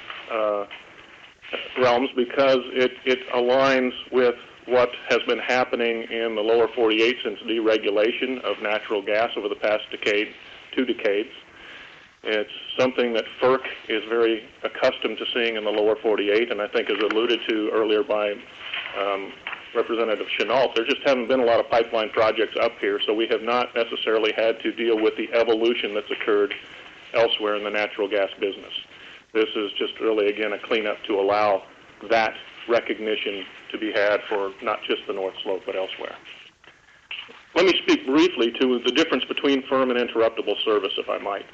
realms because it aligns with what has been happening in the lower 48 since deregulation of natural gas over the past two decades. It's something that FERC is very accustomed to seeing in the lower 48, and I think as alluded to earlier by Representative Chenault, there just haven't been a lot of pipeline projects up here, so we have not necessarily had to deal with the evolution that's occurred elsewhere in the natural gas business. This is just really, again, a cleanup to allow that recognition to be had for not just the North Slope, but elsewhere. Let me speak briefly to the difference between firm and interruptible service, if I might.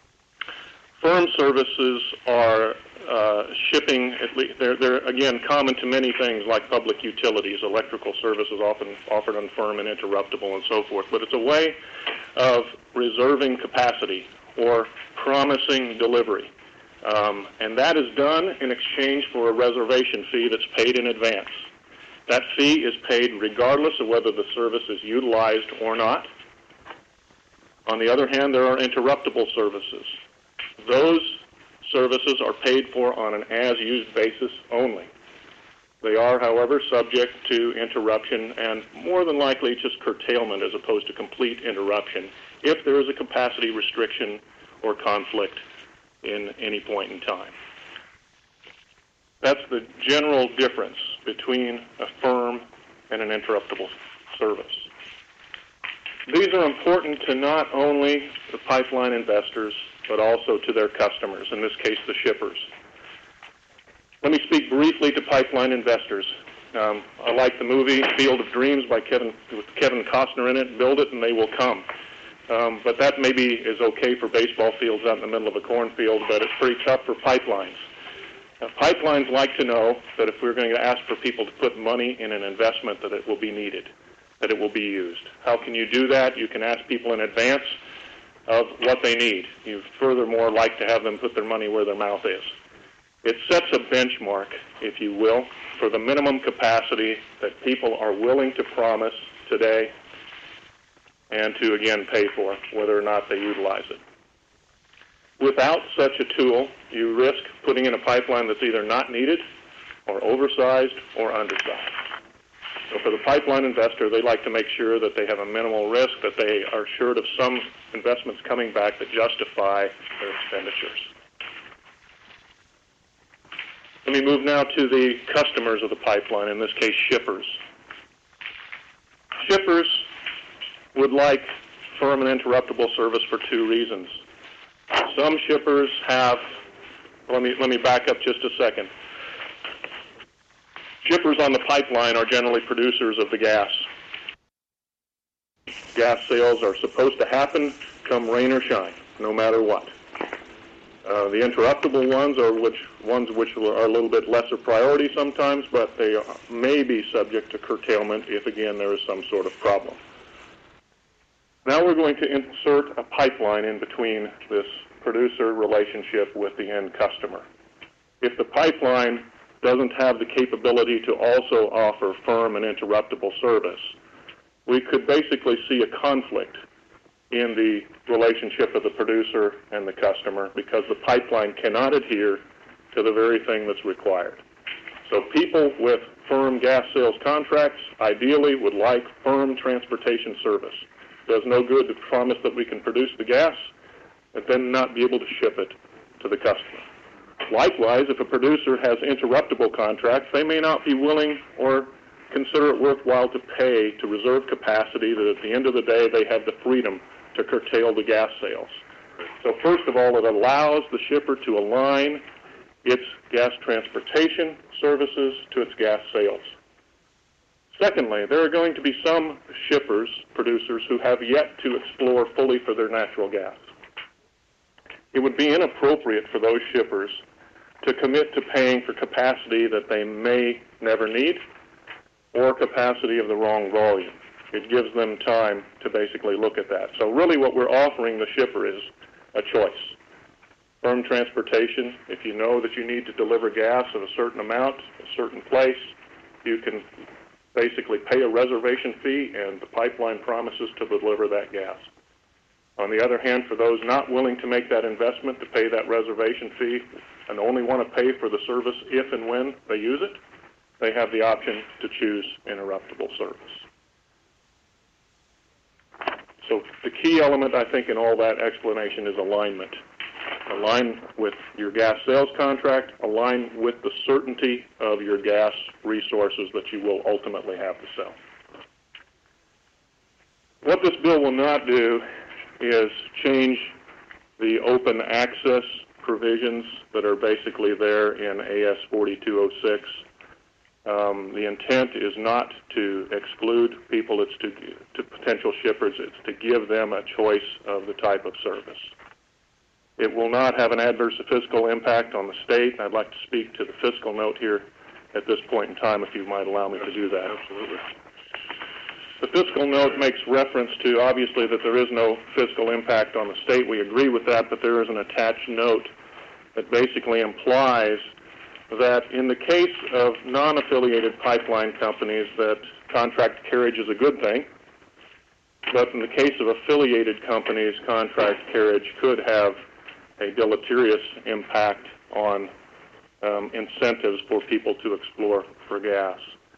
Firm services are shipping, at least they're again common to many things like public utilities. Electrical service is often offered on firm and interruptible and so forth, but it's a way of reserving capacity or promising delivery. And that is done in exchange for a reservation fee that's paid in advance. That fee is paid regardless of whether the service is utilized or not. On the other hand, there are interruptible services. Those services are paid for on an as-used basis only. They are, however, subject to interruption and more than likely just curtailment as opposed to complete interruption if there is a capacity restriction or conflict in any point in time. That's the general difference between a firm and an interruptible service. These are important to not only the pipeline investors, but also to their customers, in this case the shippers. Let me speak briefly to pipeline investors. I like the movie Field of Dreams with Kevin Costner in it. Build it and they will come. But that maybe is okay for baseball fields out in the middle of a cornfield, but it's pretty tough for pipelines. Pipelines like to know that if we're going to ask for people to put money in an investment, that it will be needed, that it will be used. How can you do that? You can ask people in advance of what they need. You furthermore like to have them put their money where their mouth is. It sets a benchmark, if you will, for the minimum capacity that people are willing to promise today and to, again, pay for, whether or not they utilize it. Without such a tool, you risk putting in a pipeline that's either not needed or oversized or undersized. So for the pipeline investor, they like to make sure that they have a minimal risk, that they are assured of some investments coming back that justify their expenditures. Let me move now to the customers of the pipeline, in this case shippers. Shippers would like firm and interruptible service for two reasons. Some shippers have, let me back up just a second. shippers on the pipeline are generally producers of the gas. Gas sales are supposed to happen come rain or shine, no matter what. The interruptible ones are ones which are a little bit lesser priority sometimes, but they may be subject to curtailment if, again, there is some sort of problem. Now we're going to insert a pipeline in between this producer relationship with the end customer. If the pipeline doesn't have the capability to also offer firm and interruptible service, we could basically see a conflict in the relationship of the producer and the customer because the pipeline cannot adhere to the very thing that's required. So people with firm gas sales contracts ideally would like firm transportation service. It does no good to promise that we can produce the gas and then not be able to ship it to the customer. Likewise, if a producer has interruptible contracts, they may not be willing or consider it worthwhile to pay to reserve capacity that at the end of the day they have the freedom to curtail the gas sales. So first of all, it allows the shipper to align its gas transportation services to its gas sales. Secondly, there are going to be some shippers, producers, who have yet to explore fully for their natural gas. It would be inappropriate for those shippers to commit to paying for capacity that they may never need or capacity of the wrong volume. It gives them time to basically look at that. So really what we're offering the shipper is a choice. Firm transportation, if you know that you need to deliver gas of a certain amount, a certain place, you can basically pay a reservation fee and the pipeline promises to deliver that gas. On the other hand, for those not willing to make that investment to pay that reservation fee and only want to pay for the service if and when they use it, they have the option to choose interruptible service. So the key element, I think, in all that explanation is alignment. Align with your gas sales contract, align with the certainty of your gas resources that you will ultimately have to sell. What this bill will not do is change the open access provisions that are basically there in AS 4206. The intent is not to exclude people, it's to potential shippers, it's to give them a choice of the type of service. It will not have an adverse fiscal impact on the state. I'd like to speak to the fiscal note here at this point in time, if you might allow me to do that. Absolutely. The fiscal note makes reference to, obviously, that there is no fiscal impact on the state. We agree with that, but there is an attached note that basically implies that in the case of non-affiliated pipeline companies, that contract carriage is a good thing, but in the case of affiliated companies, contract carriage could have a deleterious impact on incentives for people to explore for gas.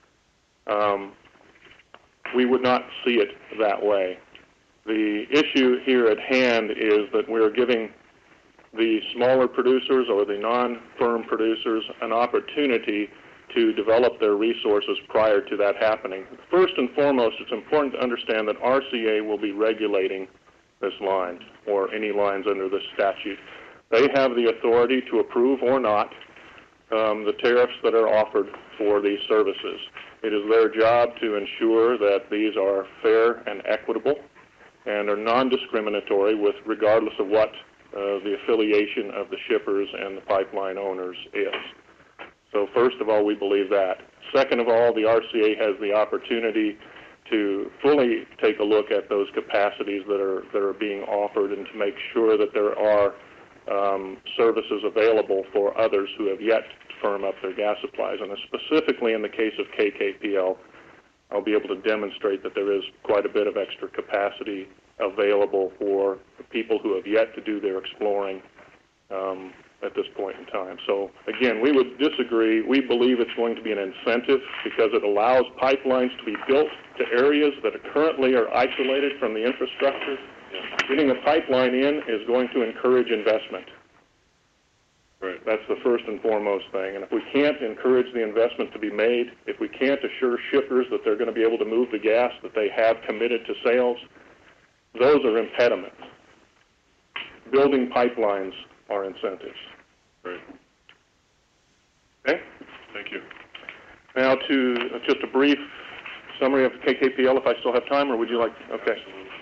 We would not see it that way. The issue here at hand is that we're giving the smaller producers or the non-firm producers an opportunity to develop their resources prior to that happening. First and foremost, it's important to understand that RCA will be regulating this line or any lines under this statute. They have the authority to approve or not the tariffs that are offered for these services. It is their job to ensure that these are fair and equitable and are non-discriminatory with regardless of what the affiliation of the shippers and the pipeline owners is. So first of all, we believe that. Second of all, the RCA has the opportunity to fully take a look at those capacities that are being offered and to make sure that there are services available for others who have yet to firm up their gas supplies. And specifically in the case of KKPL, I'll be able to demonstrate that there is quite a bit of extra capacity available for the people who have yet to do their exploring at this point in time. So again, we would disagree. We believe it's going to be an incentive because it allows pipelines to be built to areas that currently are isolated from the infrastructure. Getting a pipeline in is going to encourage investment. Right. That's the first and foremost thing. And if we can't encourage the investment to be made, if we can't assure shippers that they're going to be able to move the gas that they have committed to sales, those are impediments. Building pipelines are incentives. Right. Okay? Thank you. Now to just a brief summary of KKPL, if I still have time, or would you like? Okay.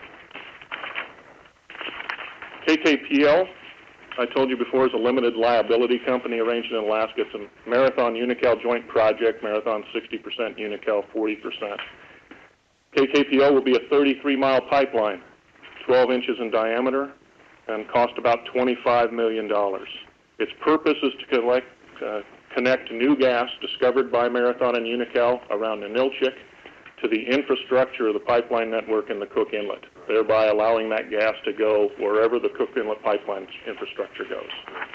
KKPL, I told you before, is a limited liability company arranged in Alaska. It's a Marathon Unocal joint project. Marathon 60%, Unocal 40%. KKPL will be a 33-mile pipeline, 12 inches in diameter, and cost about $25 million. Its purpose is to connect new gas discovered by Marathon and Unocal around Ninilchik to the infrastructure of the pipeline network in the Cook Inlet, thereby allowing that gas to go wherever the Cook Inlet pipeline infrastructure goes.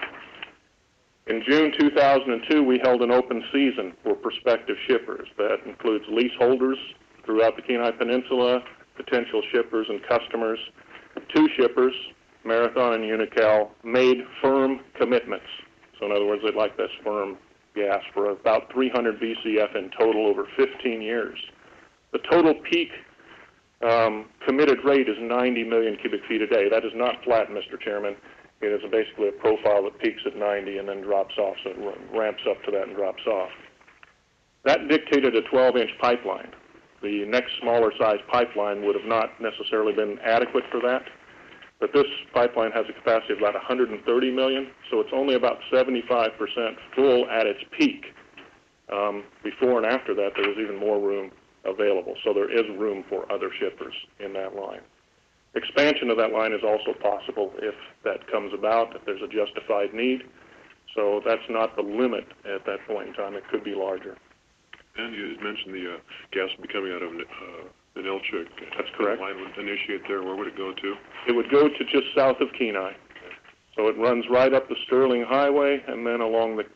In June 2002, we held an open season for prospective shippers. That includes leaseholders throughout the Kenai Peninsula, potential shippers and customers. 2 shippers, Marathon and Unocal, made firm commitments. So in other words, they'd like this firm gas for about 300 BCF in total over 15 years. The total peak committed rate is 90 million cubic feet a day. That is not flat, Mr. Chairman. It is basically a profile that peaks at 90 and then drops off, so it ramps up to that and drops off. That dictated a 12-inch pipeline. The next smaller size pipeline would have not necessarily been adequate for that, but this pipeline has a capacity of about 130 million, so it's only about 75% full at its peak. Before and after that, there was even more room available, so there is room for other shippers in that line. Expansion of that line is also possible if that comes about, if there's a justified need, so that's not the limit at that point in time. It could be larger. And you had mentioned the gas would be coming out of Ninilchik. That's correct. The line would initiate there. Where would it go to? It would go to just south of Kenai. So it runs right up the Sterling Highway and then along the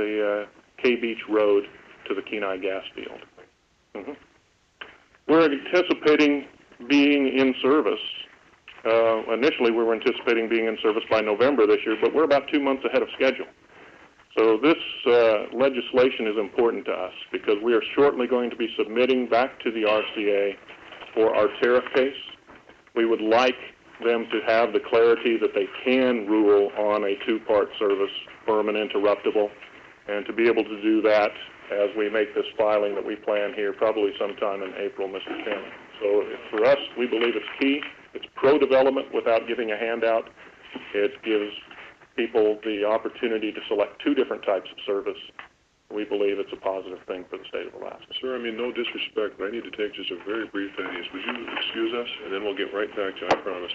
K Beach Road to the Kenai gas field. Mm-hmm. We're anticipating being in service. Initially, we were anticipating being in service by November this year, but we're about 2 months ahead of schedule. So this legislation is important to us because we are shortly going to be submitting back to the RCA for our tariff case. We would like them to have the clarity that they can rule on a 2-part service, firm and interruptible, and to be able to do that as we make this filing that we plan here probably sometime in April, Mr. Chairman. So for us, we believe it's key. It's pro-development without giving a handout. It gives people the opportunity to select 2 different types of service. We believe it's a positive thing for the state of Alaska. Sir, I mean, no disrespect, but I need to take just a very brief hiatus. Would you excuse us, and then we'll get right back to you, I promise.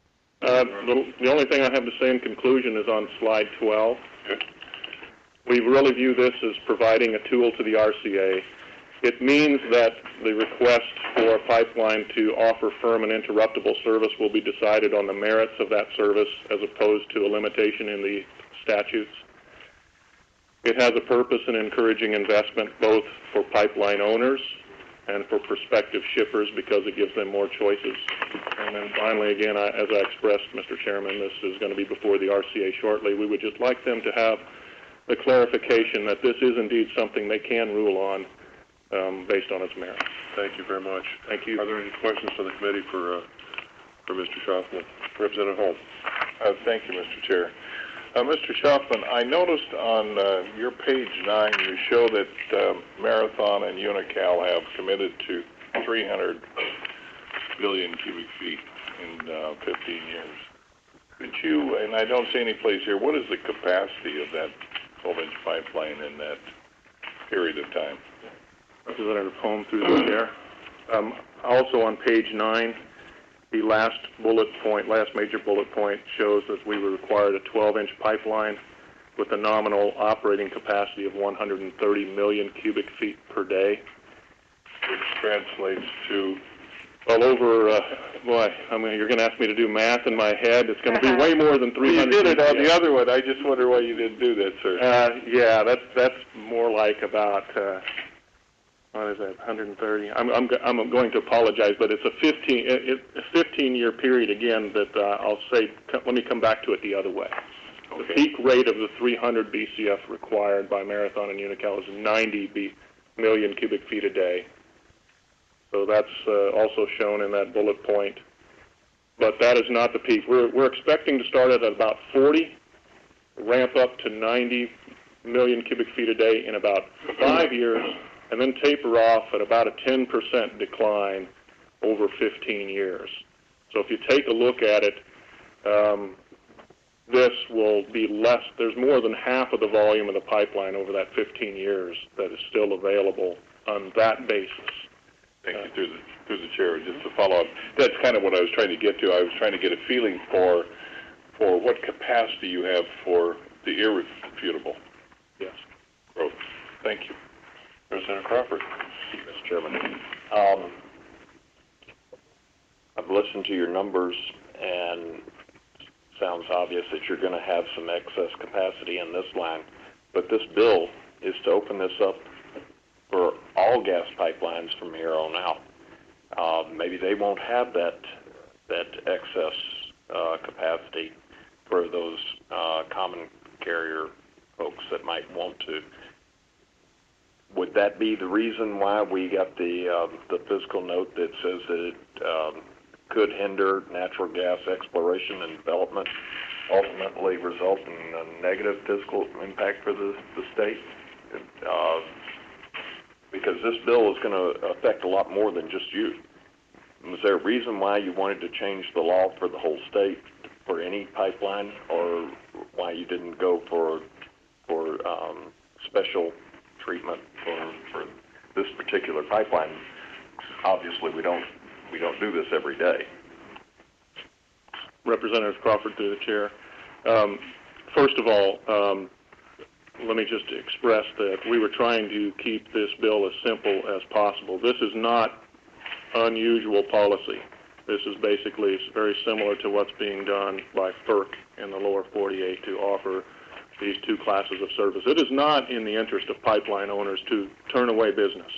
The only thing I have to say in conclusion is on slide 12. Okay. We really view this as providing a tool to the RCA. It means that the request for a pipeline to offer firm and interruptible service will be decided on the merits of that service as opposed to a limitation in the statutes. It has a purpose in encouraging investment both for pipeline owners and for prospective shippers because it gives them more choices. And then finally, again, as I expressed, Mr. Chairman, this is going to be before the RCA shortly. We would just like them to have the clarification that this is indeed something they can rule on based on its merits. Thank you very much. Thank you. Are there any questions from the committee for Mr. Schaffman? Representative Holm. Thank you, Mr. Chair. Mr. Schaffman, I noticed on your page 9 you show that Marathon and Unocal have committed to 300 billion cubic feet in 15 years. Could you, and I don't see any place here, what is the capacity of that 12-inch pipeline in that period of time? Representative Holm through the chair. Also on page 9, the last major bullet point shows that we were required a 12-inch pipeline with a nominal operating capacity of 130 million cubic feet per day. Which translates to... Well, over, you're going to ask me to do math in my head. It's going to be way more than 300. You did it on the other one. I just wonder why you didn't do that, sir. Yeah, that's more like about... what is that, 130? I'm going to apologize, but it's a 15-year period, again, that I'll say, let me come back to it the other way. Okay. The peak rate of the 300 BCF required by Marathon and Unocal is 90 million cubic feet a day. So that's also shown in that bullet point. But that is not the peak. We're expecting to start at about 40, ramp up to 90 million cubic feet a day in about 5 years, and then taper off at about a 10% decline over 15 years. So if you take a look at it, this will be less. There's more than half of the volume of the pipeline over that 15 years that is still available on that basis. Thank you. Through the chair, just to follow up, that's kind of what I was trying to get to. I was trying to get a feeling for what capacity you have for the irrefutable growth. Thank you. Representative Crawford. Mr. Chairman. I've listened to your numbers, and it sounds obvious that you're going to have some excess capacity in this line, but this bill is to open this up for all gas pipelines from here on out. Maybe they won't have that excess capacity for those common carrier folks that might want to. Would that be the reason why we got the fiscal note that says that it could hinder natural gas exploration and development, ultimately result in a negative fiscal impact for the state? Because this bill is going to affect a lot more than just you. Was there a reason why you wanted to change the law for the whole state for any pipeline, or why you didn't go for special treatment for this particular pipeline? Obviously, we don't do this every day. Representative Crawford, through the chair. First of all, let me just express that we were trying to keep this bill as simple as possible. This is not unusual policy. This is basically very similar to what's being done by FERC in the lower 48 to offer these two classes of service. It is not in the interest of pipeline owners to turn away business.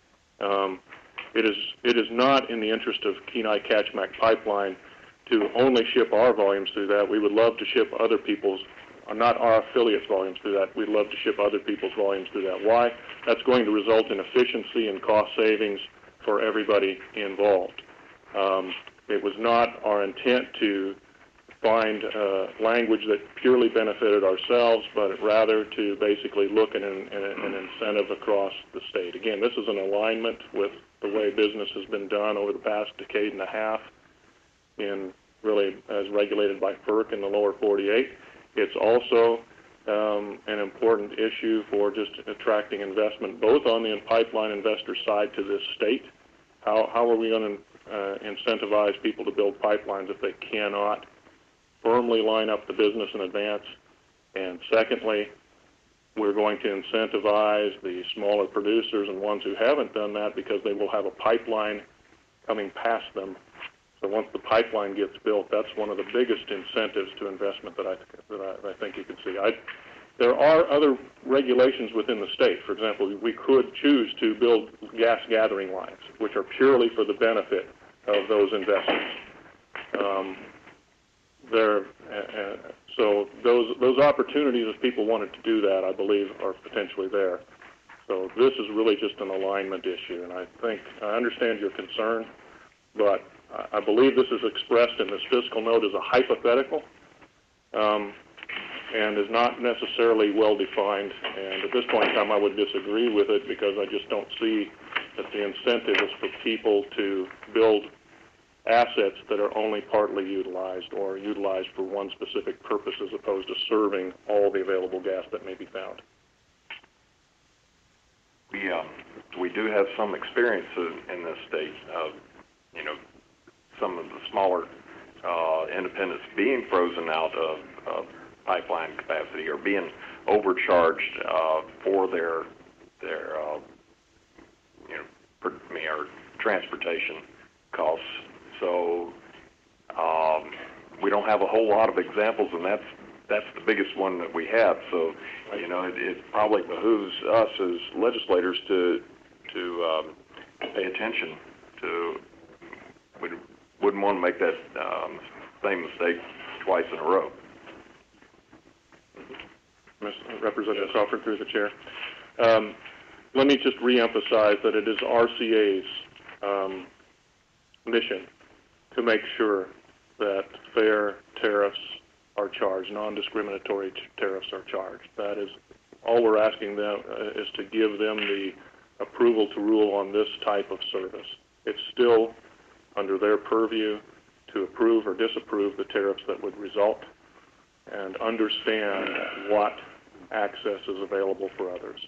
It is not in the interest of Kenai Katchmack Pipeline to only ship our volumes through that. We would love to ship other people's, not our affiliates' volumes through that. We'd love to ship other people's volumes through that. Why? That's going to result in efficiency and cost savings for everybody involved. It was not our intent to find language that purely benefited ourselves, but rather to basically look at an incentive across the state. Again, this is an alignment with the way business has been done over the past decade and a half, in really as regulated by FERC in the lower 48. It's also an important issue for just attracting investment, both on the pipeline investor side to this state. How are we going to incentivize people to build pipelines if they cannot firmly line up the business in advance? And secondly, we're going to incentivize the smaller producers and ones who haven't done that, because they will have a pipeline coming past them. So once the pipeline gets built, that's one of the biggest incentives to investment that I think you can see. There are other regulations within the state. For example, we could choose to build gas gathering lines, which are purely for the benefit of those investors. So those opportunities, if people wanted to do that, I believe, are potentially there. So this is really just an alignment issue, and I understand your concern, but I believe this is expressed in this fiscal note as a hypothetical, and is not necessarily well defined. And at this point in time, I would disagree with it, because I just don't see that the incentive is for people to build assets that are only partly utilized or utilized for one specific purpose, as opposed to serving all the available gas that may be found. We do have some experience in this state. Some of the smaller independents being frozen out of pipeline capacity, or being overcharged for their transportation costs. So we don't have a whole lot of examples, and that's the biggest one that we have. So it probably behooves us as legislators to pay attention to. We wouldn't want to make that same mistake twice in a row. Representative Crawford, through the chair. Let me just reemphasize that it is RCA's mission to make sure that fair tariffs are charged, non-discriminatory tariffs are charged. That is all we're asking them, is to give them the approval to rule on this type of service. It's still under their purview to approve or disapprove the tariffs that would result and understand what access is available for others.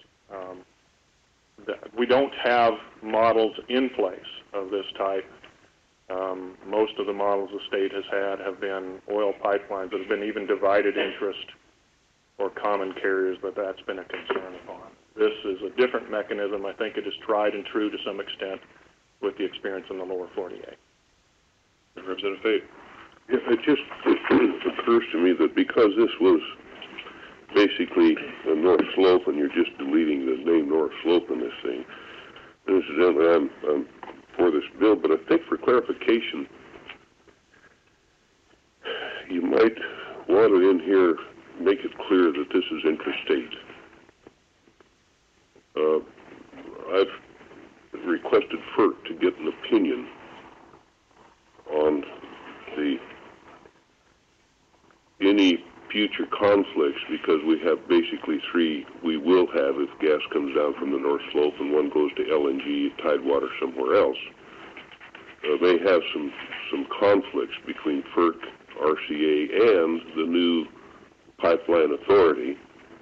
We don't have models in place of this type. Most of the models the state has had have been oil pipelines that have been even divided interest or common carriers, but that's been a concern upon. This is a different mechanism. I think it is tried and true to some extent with the experience in the lower 48. Representative Fate. Yeah, it just occurs to me that because this was basically a North Slope and you're just deleting the name North Slope in this thing, incidentally, I'm for this bill, but I think for clarification, you might want it in here, make it clear that this is interstate. I've requested FERC to get an opinion on any future conflicts, because we have basically three we will have if gas comes down from the North Slope and one goes to LNG, Tidewater, somewhere else. They have some conflicts between FERC, RCA, and the new pipeline authority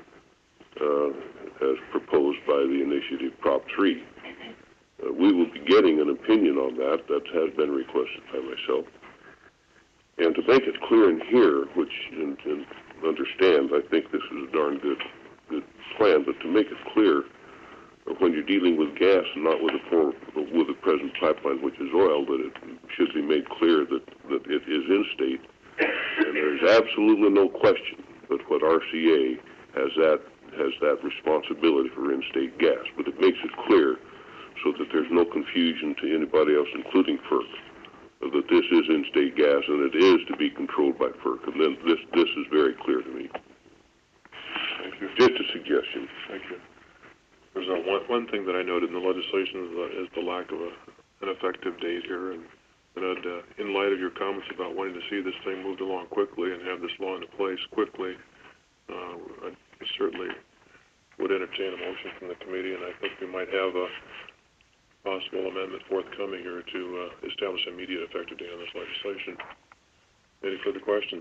as proposed by the initiative Prop 3. We will be getting an opinion on that. That has been requested by myself. And to make it clear in here, which and understand, I think this is a darn good plan, but to make it clear, when you're dealing with gas and not with the present pipeline, which is oil, that it should be made clear that it is in state. And there's absolutely no question that what RCA has that responsibility for in-state gas, but it makes it clear so that there's no confusion to anybody else, including FERC, that this is in-state gas and it is to be controlled by FERC. And then this is very clear to me. Thank you. Just a suggestion. Thank you. There's one thing that I noted in the legislation is the lack of an effective date here. And in light of your comments about wanting to see this thing moved along quickly and have this law into place quickly, I certainly would entertain a motion from the committee, and I think we might have a possible amendment forthcoming here to establish immediate effective date on this legislation. Any further questions?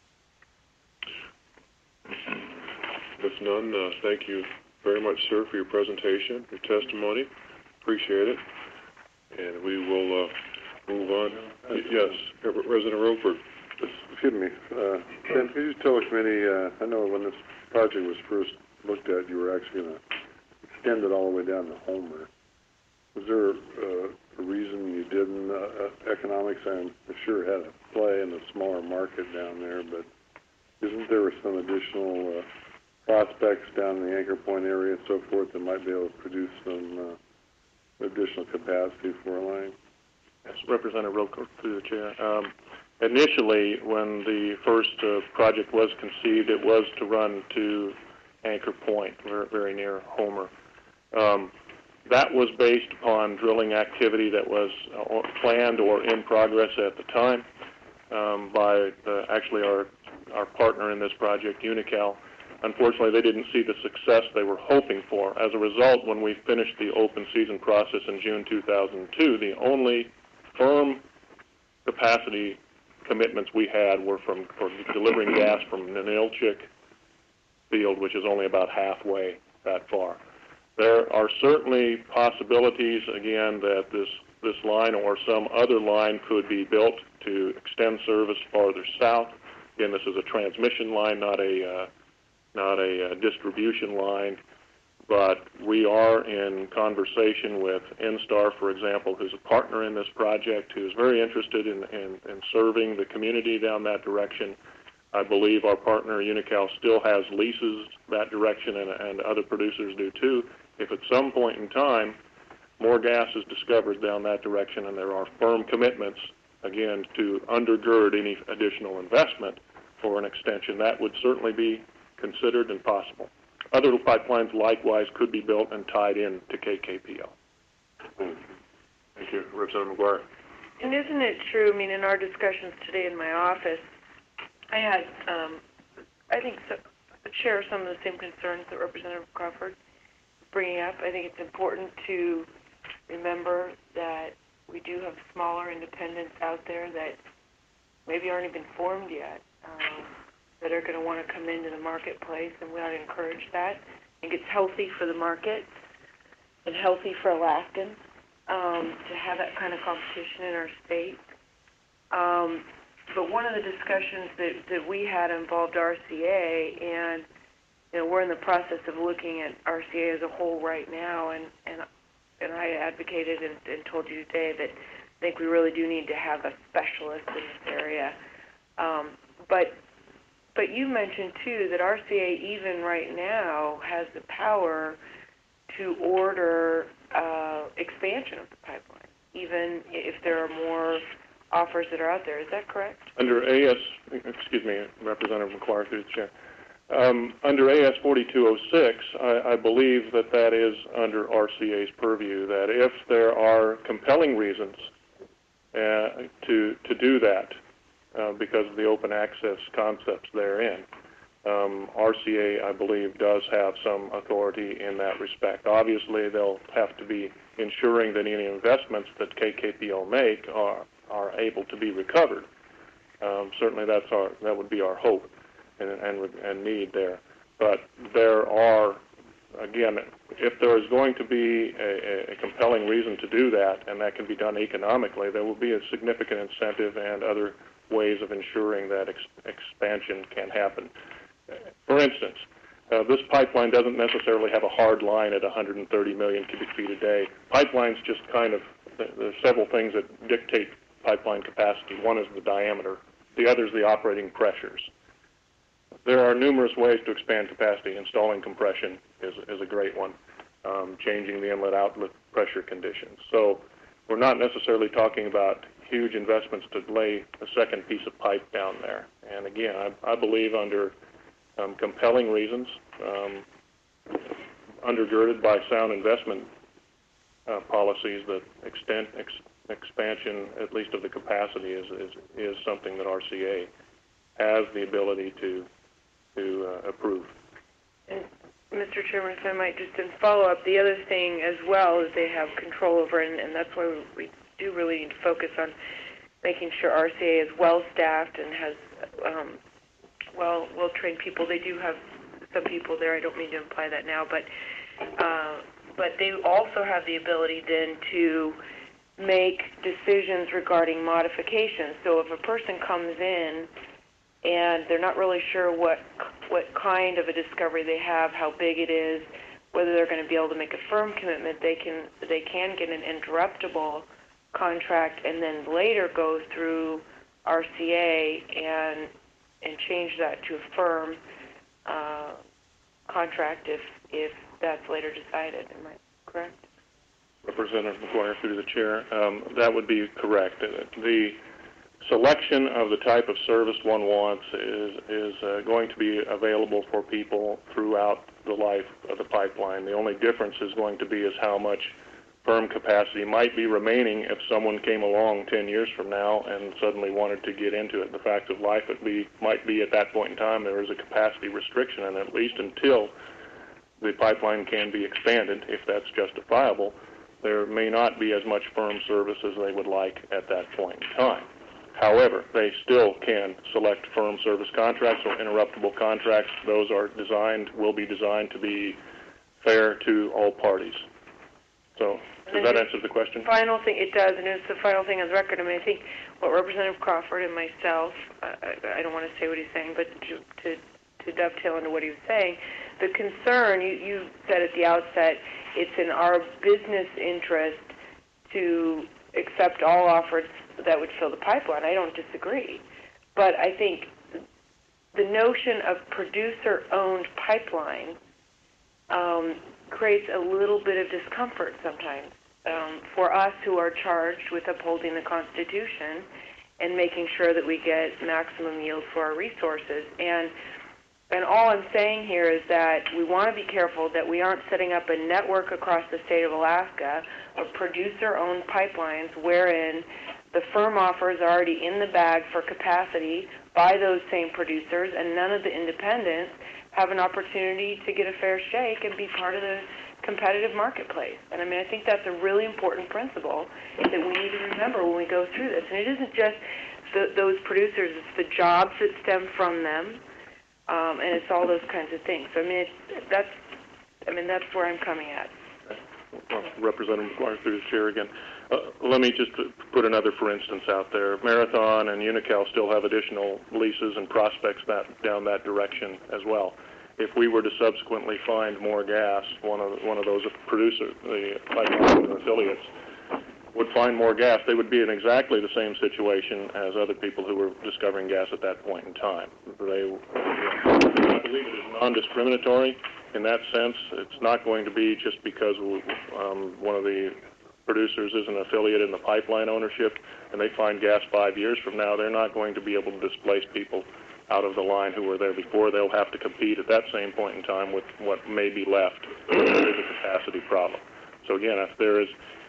If none, thank you very much, sir, for your presentation, your testimony. Appreciate it. And we will move on. Yes, Representative Roper. Excuse me. Ken, could you tell the committee, I know when this project was first looked at, you were actually going to extend it all the way down to Homer. Was there a reason you didn't? Economics, I'm sure, had a play in the smaller market down there, but isn't there some additional prospects down in the Anchor Point area and so forth that might be able to produce some additional capacity for a line? Yes, Representative Roker, through the chair. Initially, when the first project was conceived, it was to run to Anchor Point, very near Homer. That was based upon drilling activity that was planned or in progress at the time by actually our partner in this project, Unocal. Unfortunately, they didn't see the success they were hoping for. As a result, when we finished the open season process in June 2002, the only firm capacity commitments we had were for delivering gas from Ninilchik field, which is only about halfway that far. There are certainly possibilities, again, that this line or some other line could be built to extend service farther south. Again, this is a transmission line, not a distribution line. But we are in conversation with NSTAR, for example, who's a partner in this project, who's very interested in serving the community down that direction. I believe our partner, Unocal, still has leases that direction, and other producers do too. If at some point in time more gas is discovered down that direction and there are firm commitments, again, to undergird any additional investment for an extension, that would certainly be considered and possible. Other pipelines likewise could be built and tied in to KKPL. Thank you. Representative McGuire. And isn't it true, I mean, in our discussions today in my office, I had, I think, share some of the same concerns that Representative Crawford. bringing up. I think it's important to remember that we do have smaller independents out there that maybe aren't even formed yet, that are going to want to come into the marketplace, and we ought to encourage that. I think it's healthy for the market and healthy for Alaskans to have that kind of competition in our state. But one of the discussions that we had involved RCA, and we're in the process of looking at RCA as a whole right now, and I advocated and told you today that I think we really do need to have a specialist in this area. But you mentioned, too, that RCA even right now has the power to order expansion of the pipeline, even if there are more offers that are out there. Is that correct? Under Representative McGuire through the chair. Under AS 4206, I believe that is under RCA's purview, that if there are compelling reasons to do that, because of the open access concepts therein, RCA, I believe, does have some authority in that respect. Obviously, they'll have to be ensuring that any investments that KKPL make are able to be recovered. Certainly, that would be our hope and need there. But there are, again, if there is going to be a compelling reason to do that, and that can be done economically, there will be a significant incentive and other ways of ensuring that expansion can happen. For instance, this pipeline doesn't necessarily have a hard line at 130 million cubic feet a day. Pipelines just there's several things that dictate pipeline capacity. One is the diameter. The other is the operating pressures. There are numerous ways to expand capacity. Installing compression is a great one. Changing the inlet-outlet pressure conditions. So we're not necessarily talking about huge investments to lay a second piece of pipe down there. And again, I believe under compelling reasons, undergirded by sound investment policies, that expansion, at least of the capacity, is something that RCA has the ability to approve. And Mr. Chairman, if I might just follow up, the other thing as well is they have control over, and that's why we do really need to focus on making sure RCA is well-staffed and has well-trained people. They do have some people there. I don't mean to imply that now, but they also have the ability then to make decisions regarding modifications. So if a person comes in and they're not really sure what kind of a discovery they have, how big it is, whether they're going to be able to make a firm commitment, they can get an interruptible contract and then later go through RCA and change that to a firm contract if that's later decided. Am I correct? Representative McGuire through the chair. That would be correct. The selection of the type of service one wants is going to be available for people throughout the life of the pipeline. The only difference is going to be is how much firm capacity might be remaining if someone came along 10 years from now and suddenly wanted to get into it. The fact of life, might be at that point in time there is a capacity restriction, and at least until the pipeline can be expanded, if that's justifiable, there may not be as much firm service as they would like at that point in time. However, they still can select firm service contracts or interruptible contracts. Those will be designed to be fair to all parties. So, does that answer the question? Final thing, it does, and it's the final thing on the record. I mean, I think what Representative Crawford and myself, I don't want to say what he's saying, but to dovetail into what he was saying, the concern, you said at the outset, it's in our business interest to accept all offers that would fill the pipeline. I don't disagree. But I think the notion of producer-owned pipeline creates a little bit of discomfort sometimes for us who are charged with upholding the Constitution and making sure that we get maximum yield for our resources. And all I'm saying here is that we want to be careful that we aren't setting up a network across the state of Alaska of producer-owned pipelines wherein the firm offers are already in the bag for capacity by those same producers, and none of the independents have an opportunity to get a fair shake and be part of the competitive marketplace. And I mean, I think that's a really important principle that we need to remember when we go through this. And it isn't just those producers, it's the jobs that stem from them, and it's all those kinds of things. So, I mean, that's where I'm coming at. Representative McGuire, through the chair again. Let me just put another for instance out there. Marathon and Unocal still have additional leases and prospects down that direction as well. If we were to subsequently find more gas, one of those producers, the pipeline affiliates, would find more gas, they would be in exactly the same situation as other people who were discovering gas at that point in time. I believe it is non-discriminatory in that sense. It's not going to be just because one of the producers is an affiliate in the pipeline ownership and they find gas 5 years from now, they're not going to be able to displace people out of the line who were there before. They'll have to compete at that same point in time with what may be left. There is a capacity problem. So again, if there is,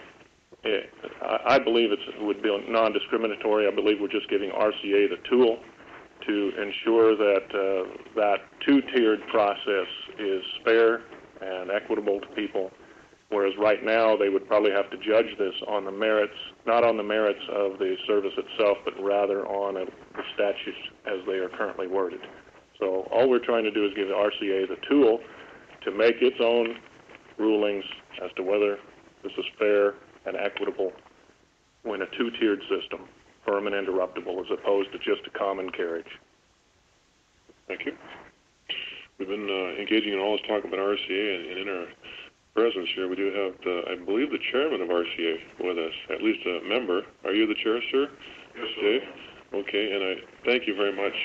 I believe it would be non-discriminatory. I believe we're just giving RCA the tool to ensure that that two-tiered process is fair and equitable to people, whereas right now they would probably have to judge this on the merits, not on the merits of the service itself, but rather on the statutes as they are currently worded. So all we're trying to do is give the RCA the tool to make its own rulings as to whether this is fair and equitable when a two-tiered system, firm and interruptible, as opposed to just a common carriage. Thank you. We've been engaging in all this talk about RCA, and in our presence here, we do have, I believe, the chairman of RCA with us, at least a member. Are you the chair, sir? Yes, sir. Dave? Okay, and I thank you very much.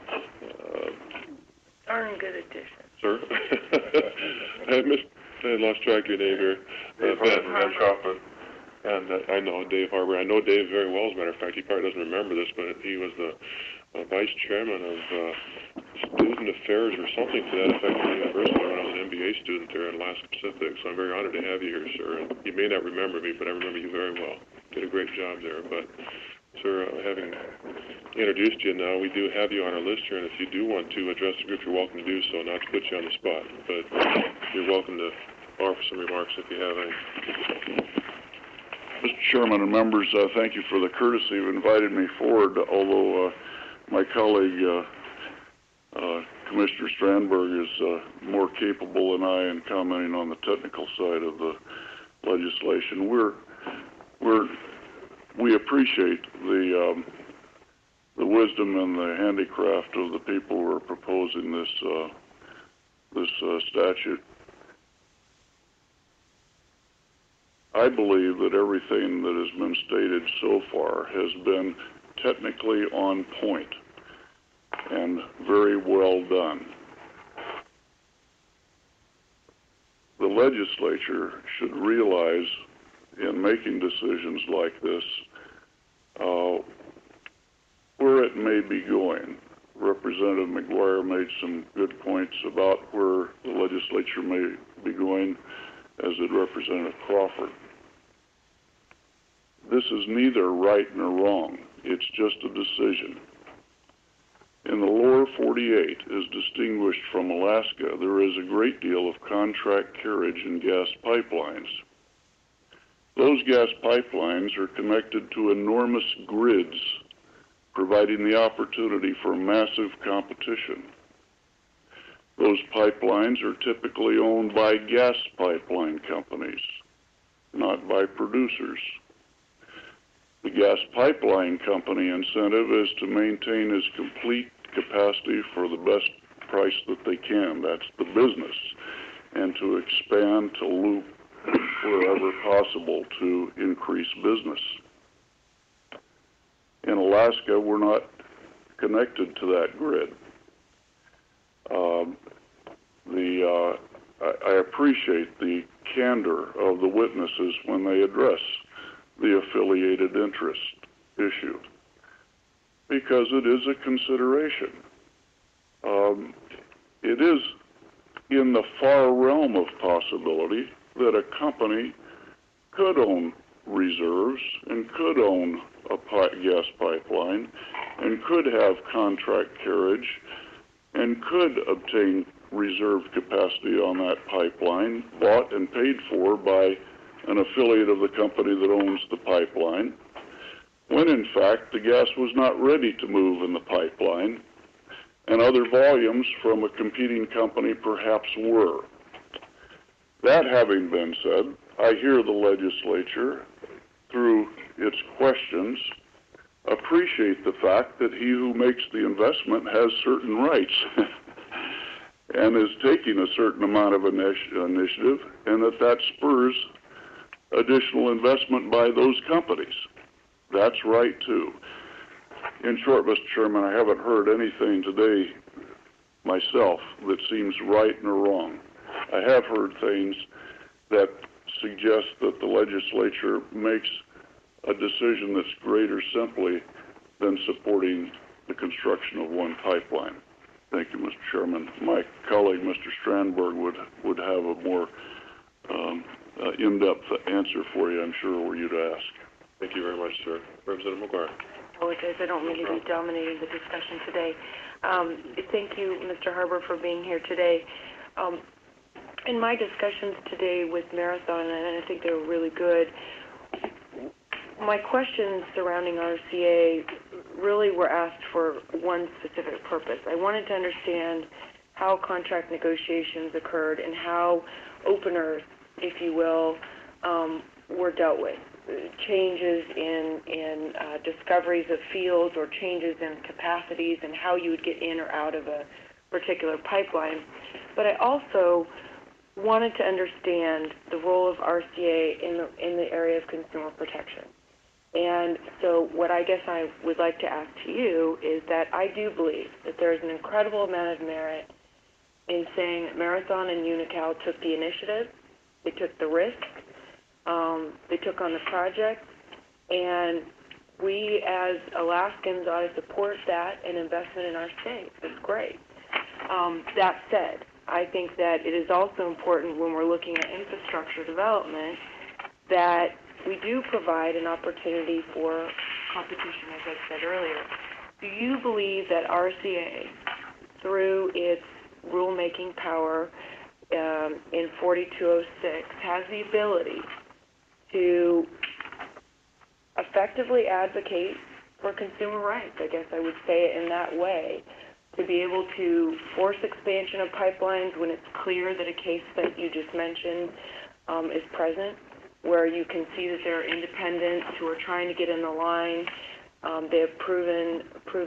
Darn good addition. Sir? I lost track of your name here. Ben Chocolate. And I know Dave Harbour. I know Dave very well, as a matter of fact. He probably doesn't remember this, but he was the vice chairman of student affairs or something to that effect at the university when I was an MBA student there in Alaska Pacific. So I'm very honored to have you here, sir. And you may not remember me, but I remember you very well. Did a great job there. But, sir, having introduced you now, we do have you on our list here, and if you do want to address the group, you're welcome to do so, not to put you on the spot. But you're welcome to offer some remarks if you have any. Mr. Chairman and members, thank you for the courtesy of inviting me forward, although my colleague, Commissioner Strandberg, is more capable than I in commenting on the technical side of the legislation. We appreciate the wisdom and the handicraft of the people who are proposing this statute. I believe that everything that has been stated so far has been technically on point and very well done. The legislature should realize in making decisions like this where it may be going. Representative McGuire made some good points about where the legislature may be going, as did Representative Crawford. This is neither right nor wrong. It's just a decision. In the lower 48, as distinguished from Alaska, there is a great deal of contract carriage in gas pipelines. Those gas pipelines are connected to enormous grids, providing the opportunity for massive competition. Those pipelines are typically owned by gas pipeline companies, not by producers. The gas pipeline company incentive is to maintain its complete capacity for the best price that they can. That's the business. And to expand, to loop wherever possible to increase business. In Alaska, we're not connected to that grid. I appreciate the candor of the witnesses when they address the affiliated interest issue, because it is a consideration. It is in the far realm of possibility that a company could own reserves and could own a gas pipeline and could have contract carriage and could obtain reserved capacity on that pipeline, bought and paid for by an affiliate of the company that owns the pipeline, when in fact the gas was not ready to move in the pipeline, and other volumes from a competing company perhaps were. That having been said, I hear the legislature, through its questions, appreciate the fact that he who makes the investment has certain rights and is taking a certain amount of initiative, and that spurs additional investment by those companies. That's right, too. In short, Mr. Chairman, I haven't heard anything today myself that seems right nor wrong. I have heard things that suggest that the legislature makes a decision that's greater simply than supporting the construction of one pipeline. Thank you, Mr. Chairman. My colleague, Mr. Strandberg, would have a more in-depth answer for you, I'm sure, were you to ask. Thank you very much, sir. Representative McGuire. Apologize, I don't mean to be dominating the discussion today. Thank you, Mr. Harbour, for being here today. In my discussions today with Marathon, and I think they were really good, my questions surrounding RCA really were asked for one specific purpose. I wanted to understand how contract negotiations occurred and how openers, if you will, were dealt with. Changes in discoveries of fields or changes in capacities and how you would get in or out of a particular pipeline. But I also wanted to understand the role of RCA in the area of consumer protection. And so what I guess I would like to ask to you is that I do believe that there is an incredible amount of merit in saying that Marathon and Unocal took the initiative, they took the risk, they took on the project, and we as Alaskans ought to support that and investment in our state. It's great. That said, I think that it is also important when we're looking at infrastructure development that we do provide an opportunity for competition, as I said earlier. Do you believe that RCA, through its rulemaking power in 4206, has the ability to effectively advocate for consumer rights? I guess I would say it in that way, to be able to force expansion of pipelines when it's clear that a case that you just mentioned is present, where you can see that there are independents who are trying to get in the line. They have proven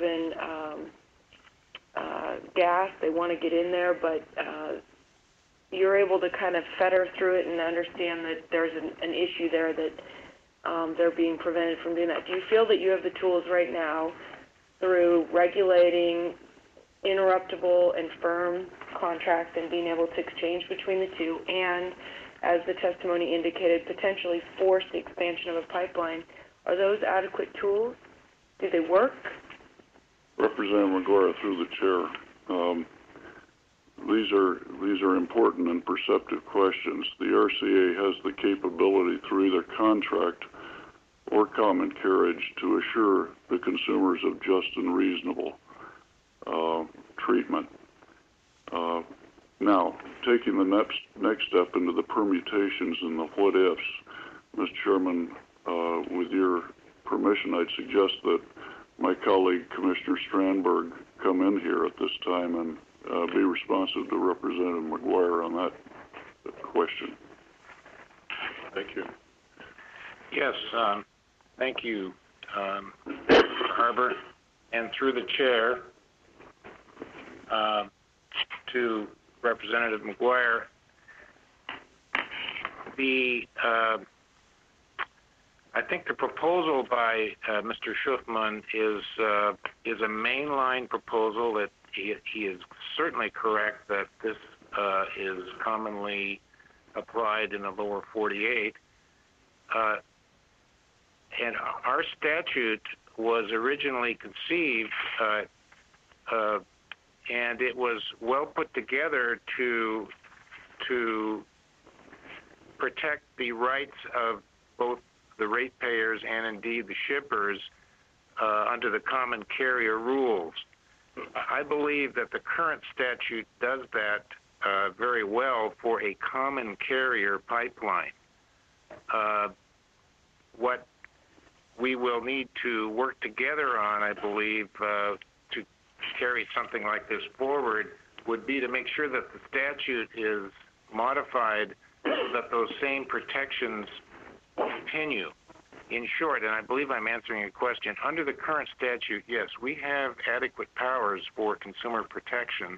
gas. They want to get in there, but you're able to kind of fetter through it and understand that there's an issue there that they're being prevented from doing that. Do you feel that you have the tools right now through regulating interruptible and firm contracts and being able to exchange between the two, and, as the testimony indicated, potentially force the expansion of a pipeline? Are those adequate tools? Do they work? Representative McGuire, through the chair, these are important and perceptive questions. The RCA has the capability through either contract or common carriage to assure the consumers of just and reasonable treatment. Now, taking the next step into the permutations and the what-ifs, Mr. Chairman, with your permission, I'd suggest that my colleague, Commissioner Strandberg, come in here at this time and be responsive to Representative McGuire on that question. Thank you. Yes, thank you, Mr. Harbour, and through the chair to Representative McGuire. I think the proposal by Mr. Schuffman is a mainline proposal. That he is certainly correct that this is commonly applied in the lower 48. And our statute was originally conceived, and it was well put together to protect the rights of both the ratepayers and indeed the shippers under the common carrier rules. I believe that the current statute does that very well for a common carrier pipeline. What we will need to work together on, I believe, to carry something like this forward would be to make sure that the statute is modified so that those same protections continue. In short, and I believe I'm answering your question, under the current statute, yes, we have adequate powers for consumer protection.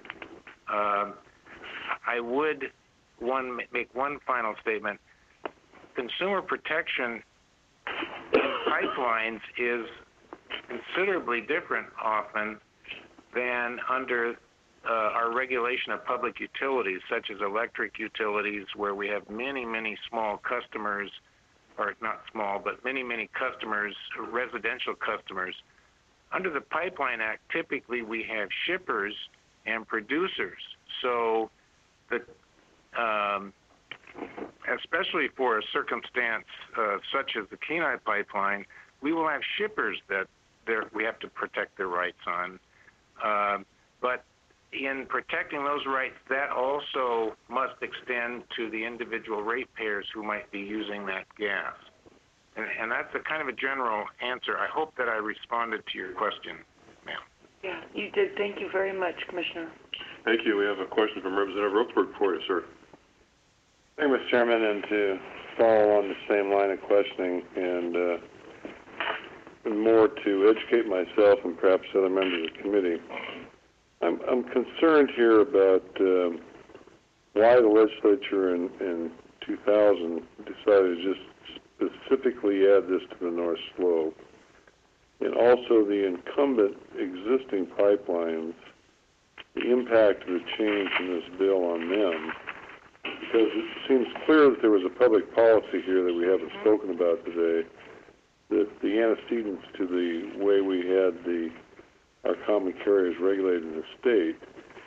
I would make one final statement. Consumer protection in pipelines is considerably different often than under our regulation of public utilities, such as electric utilities, where we have many, many small customers, or not small, but many, many customers, residential customers. Under the Pipeline Act, typically we have shippers and producers. So, especially for a circumstance such as the Kenai Pipeline, we will have shippers that we have to protect their rights on. But in protecting those rights, that also must extend to the individual ratepayers who might be using that gas. And that's a kind of a general answer. I hope that I responded to your question, ma'am. Yeah, you did. Thank you very much, Commissioner. Thank you. We have a question from Representative Ropeberg for you, sir. Thank you, Mr. Chairman, and to follow on the same line of questioning and more to educate myself and perhaps other members of the committee. I'm concerned here about why the legislature in 2000 decided to just specifically add this to the North Slope, and also the incumbent existing pipelines, the impact of the change in this bill on them, because it seems clear that there was a public policy here that we haven't spoken about today, that the antecedents to the way we had our common carriers regulated in the state.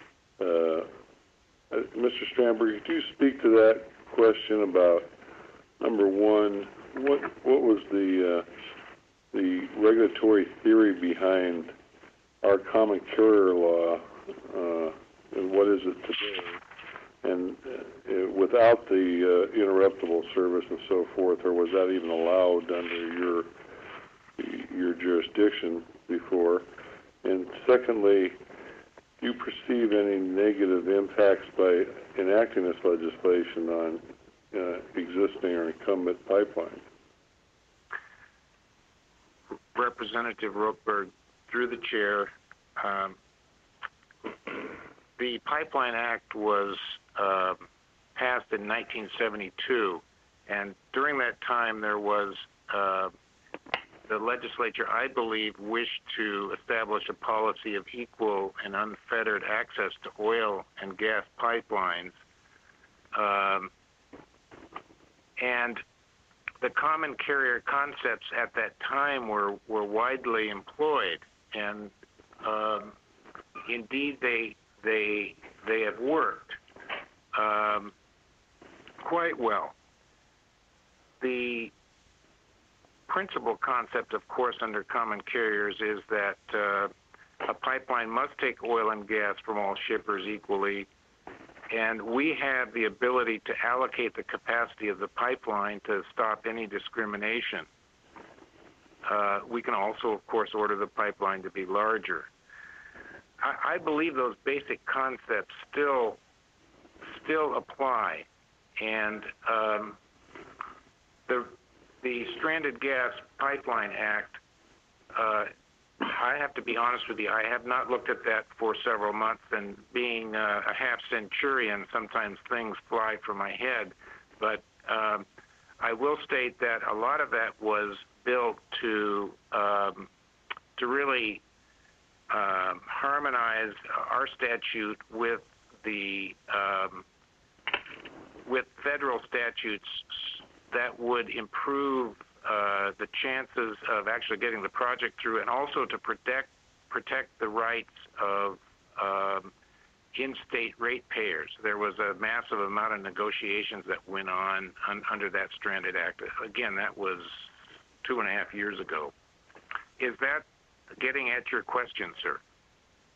Mr. Strandberg, could you speak to that question about, number one, what was the regulatory theory behind our common carrier law, and what is it today? And without the interruptible service and so forth, or was that even allowed under your jurisdiction before? And secondly, do you perceive any negative impacts by enacting this legislation on existing or incumbent pipelines? Representative Ropeberg, through the chair, the Pipeline Act was passed in 1972, and during that time there was the legislature, I believe, wished to establish a policy of equal and unfettered access to oil and gas pipelines. And the common carrier concepts at that time were widely employed, and indeed they have worked quite well. The principal concept, of course, under common carriers is that a pipeline must take oil and gas from all shippers equally, and we have the ability to allocate the capacity of the pipeline to stop any discrimination. We can also, of course, order the pipeline to be larger. I believe those basic concepts still apply, and the Stranded Gas Pipeline Act, I have to be honest with you, I have not looked at that for several months, and being a half-centurion, sometimes things fly from my head, but I will state that a lot of that was built to really harmonize our statute with the with federal statutes that would improve the chances of actually getting the project through, and also to protect the rights of in-state ratepayers. There was a massive amount of negotiations that went on under that Stranded Act. Again, that was 2.5 years ago. Is that getting at your question, sir?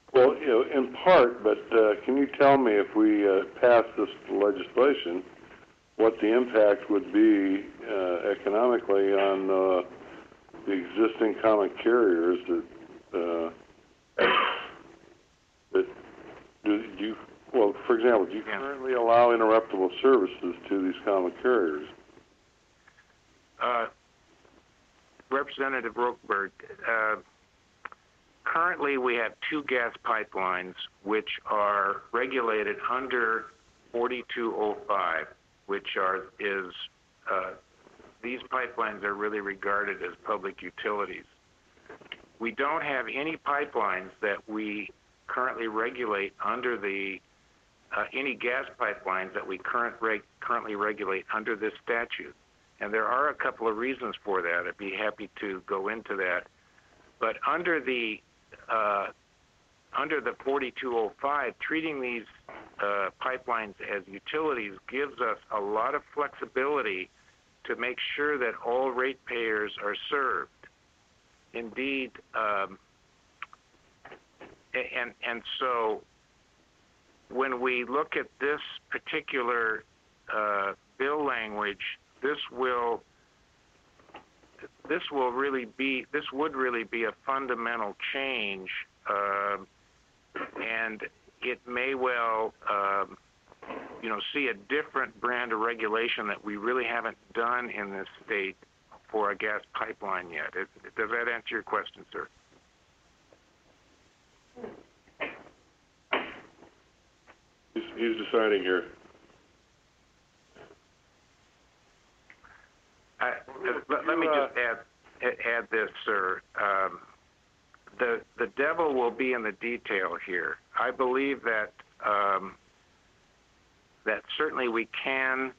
Well, in part, but can you tell me if we pass this legislation, what the impact would be economically on the existing common carriers that do you? Well, for example, do you currently allow interruptible services to these common carriers? Representative Rokeberg, currently we have two gas pipelines which are regulated under 4205, which these pipelines are really regarded as public utilities. We don't have any pipelines that we currently regulate under any gas pipelines that we currently regulate under this statute. And there are a couple of reasons for that. I'd be happy to go into that. But under the 4205, treating these pipelines as utilities gives us a lot of flexibility to make sure that all ratepayers are served. Indeed, and so when we look at this particular bill language, this would really be a fundamental change, and it may well see a different brand of regulation that we really haven't done in this state for a gas pipeline yet. Does that answer your question, sir? He's deciding here. Let me just add this, sir. The devil will be in the detail here. I believe that that certainly we can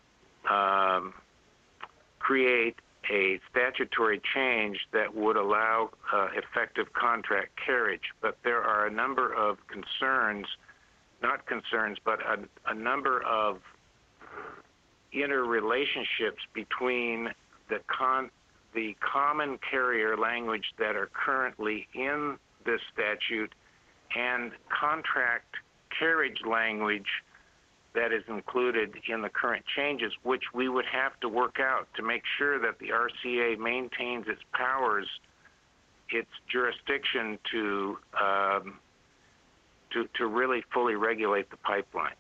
create a statutory change that would allow effective contract carriage, but there are a number of concerns, not concerns, but a number of interrelationships between the common carrier language that are currently in this statute and contract carriage language that is included in the current changes, which we would have to work out to make sure that the RCA maintains its powers, its jurisdiction to really fully regulate the pipeline.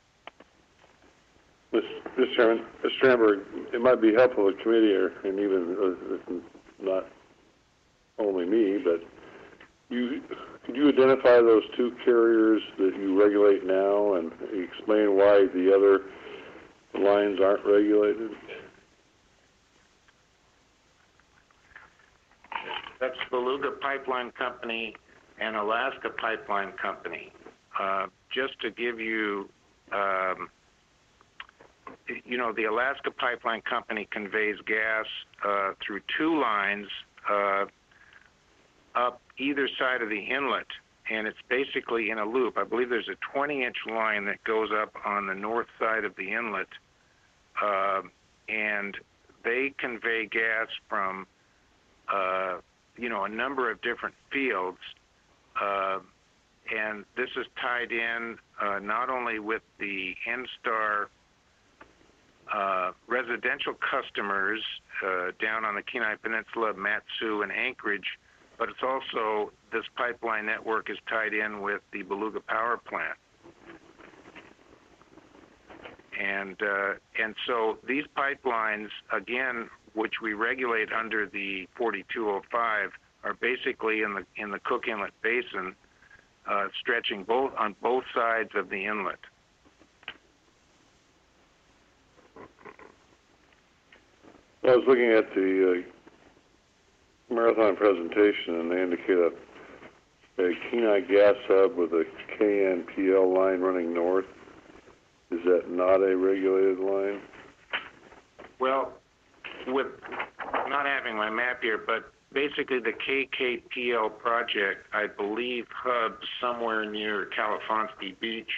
Mr. Chairman, Mr. Stramberg, it might be helpful to the committee, and even not only me, but could you identify those two carriers that you regulate now and explain why the other lines aren't regulated? That's Beluga Pipeline Company and Alaska Pipeline Company. Just to give you, the Alaska Pipeline Company conveys gas through two lines up either side of the inlet, and it's basically in a loop. I believe there's a 20-inch line that goes up on the north side of the inlet, and they convey gas from, a number of different fields, and this is tied in not only with the NSTAR residential customers down on the Kenai Peninsula, Matsu, and Anchorage, but it's also, this pipeline network is tied in with the Beluga Power Plant. And so these pipelines, again, which we regulate under the 4205, are basically in the Cook Inlet Basin, stretching on both sides of the inlet. I was looking at the Marathon presentation, and they indicate a Kenai gas hub with a KNPL line running north. Is that not a regulated line? Well, with not having my map here, but basically the KKPL project, I believe, hubs somewhere near California Beach,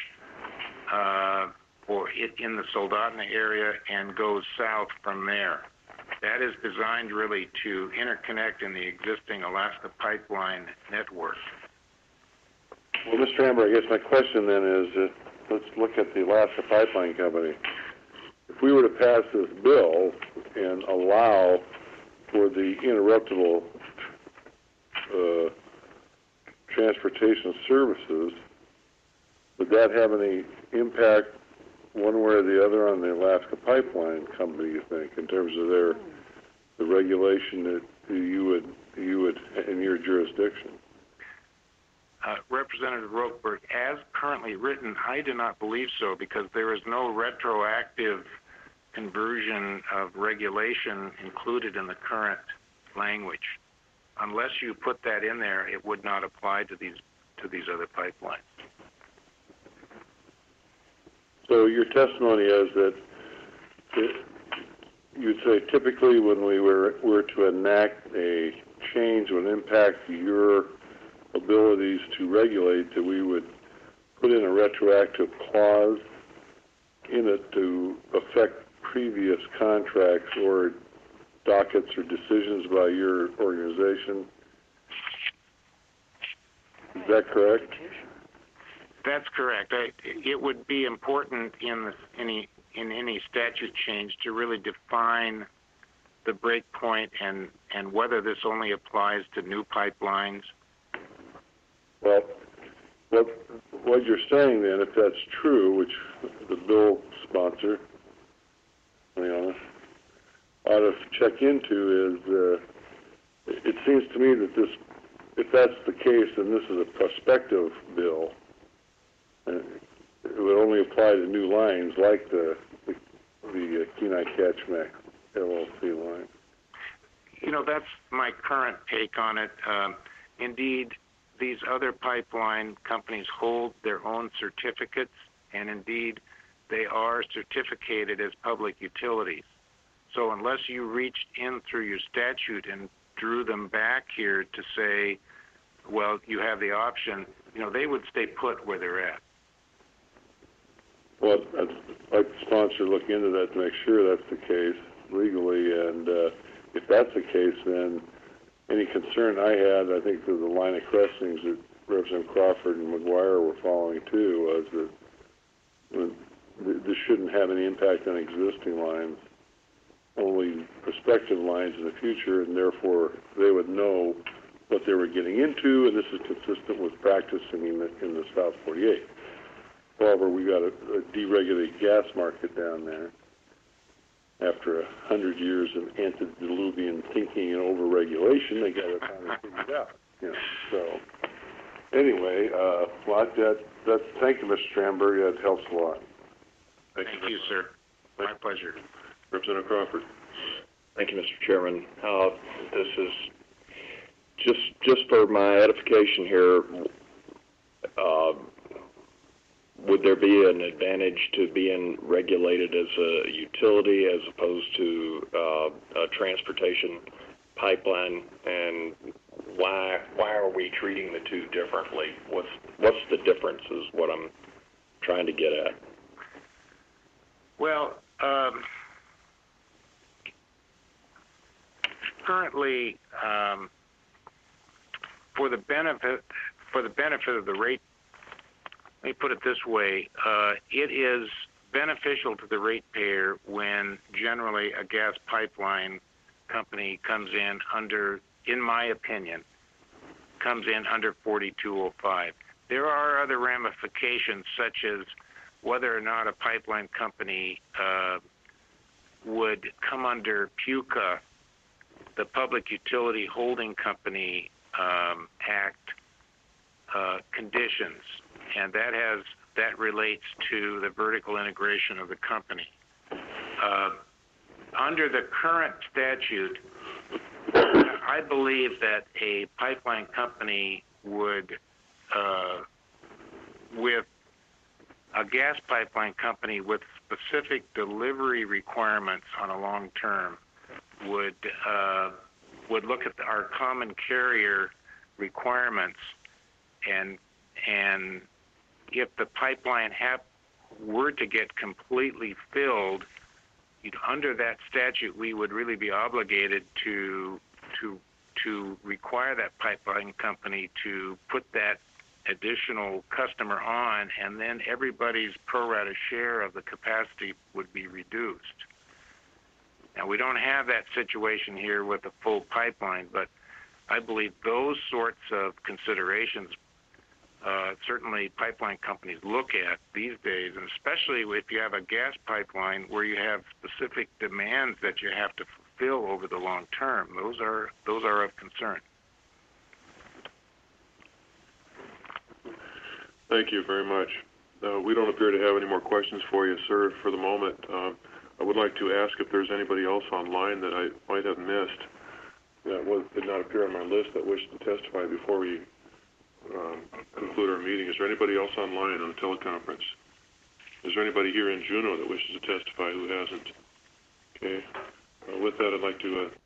or in the Soldotna area, and goes south from there. That is designed really to interconnect in the existing Alaska pipeline network. Well, Mr. Amber, I guess my question then is, let's look at the Alaska Pipeline Company. If we were to pass this bill and allow for the interruptible transportation services, would that have any impact one way or the other on the Alaska Pipeline Company, you think, in terms of the regulation that you would in your jurisdiction? Representative Rokeberg, as currently written, I do not believe so, because there is no retroactive conversion of regulation included in the current language. Unless you put that in there, it would not apply to these other pipelines. So your testimony is that you'd say typically when we were to enact a change would impact your abilities to regulate, that we would put in a retroactive clause in it to affect previous contracts or dockets or decisions by your organization. Is that correct? That's correct. It would be important in any statute change to really define the break point and whether this only applies to new pipelines. Well, what you're saying then, if that's true, which the bill sponsor, Leona, ought to check into, is it seems to me that this, if that's the case, then this is a prospective bill. It would only apply to new lines like the Kenai Ketchikan LLC line. You know, that's my current take on it. Indeed, these other pipeline companies hold their own certificates, and indeed, they are certificated as public utilities. So unless you reached in through your statute and drew them back here to say, well, you have the option, you know, they would stay put where they're at. Well, I'd like the sponsor to look into that to make sure that's the case legally, and if that's the case, then any concern I had, I think that the line of questionings that Representative Crawford and McGuire were following too, was that this shouldn't have any impact on existing lines, only prospective lines in the future, and therefore they would know what they were getting into, and this is consistent with practicing in the South 48. However, we got a deregulated gas market down there after 100 years of antediluvian thinking and overregulation. They got it finally figured out. You know, so anyway, well, thank you, Mr. Stramberg. That helps a lot. Thank you, sir. My pleasure. Representative Crawford. Thank you, Mr. Chairman. This is just for my edification here. Would there be an advantage to being regulated as a utility as opposed to a transportation pipeline? And why are we treating the two differently? What's the difference is what I'm trying to get at. Well, currently, for the benefit of the rate, let me put it this way, it is beneficial to the ratepayer when generally a gas pipeline company comes in under, in my opinion, comes in under 4205. There are other ramifications, such as whether or not a pipeline company would come under PUCA, the Public Utility Holding Company Act conditions, and that relates to the vertical integration of the company. Under the current statute, I believe that a pipeline company would, with a gas pipeline company with specific delivery requirements on a long term, would look at our common carrier requirements, and if the pipeline were to get completely filled, under that statute, we would really be obligated to require that pipeline company to put that additional customer on, and then everybody's pro rata share of the capacity would be reduced. Now, we don't have that situation here with a full pipeline, but I believe those sorts of considerations certainly pipeline companies look at these days, and especially if you have a gas pipeline where you have specific demands that you have to fulfill over the long term. Those are of concern. Thank you very much. We don't appear to have any more questions for you, sir, for the moment. I would like to ask if there's anybody else online that I might have missed that did not appear on my list that wished to testify before we conclude our meeting. Is there anybody else online on the teleconference? Is there anybody here in Juneau that wishes to testify who hasn't? Okay. With that, I'd like to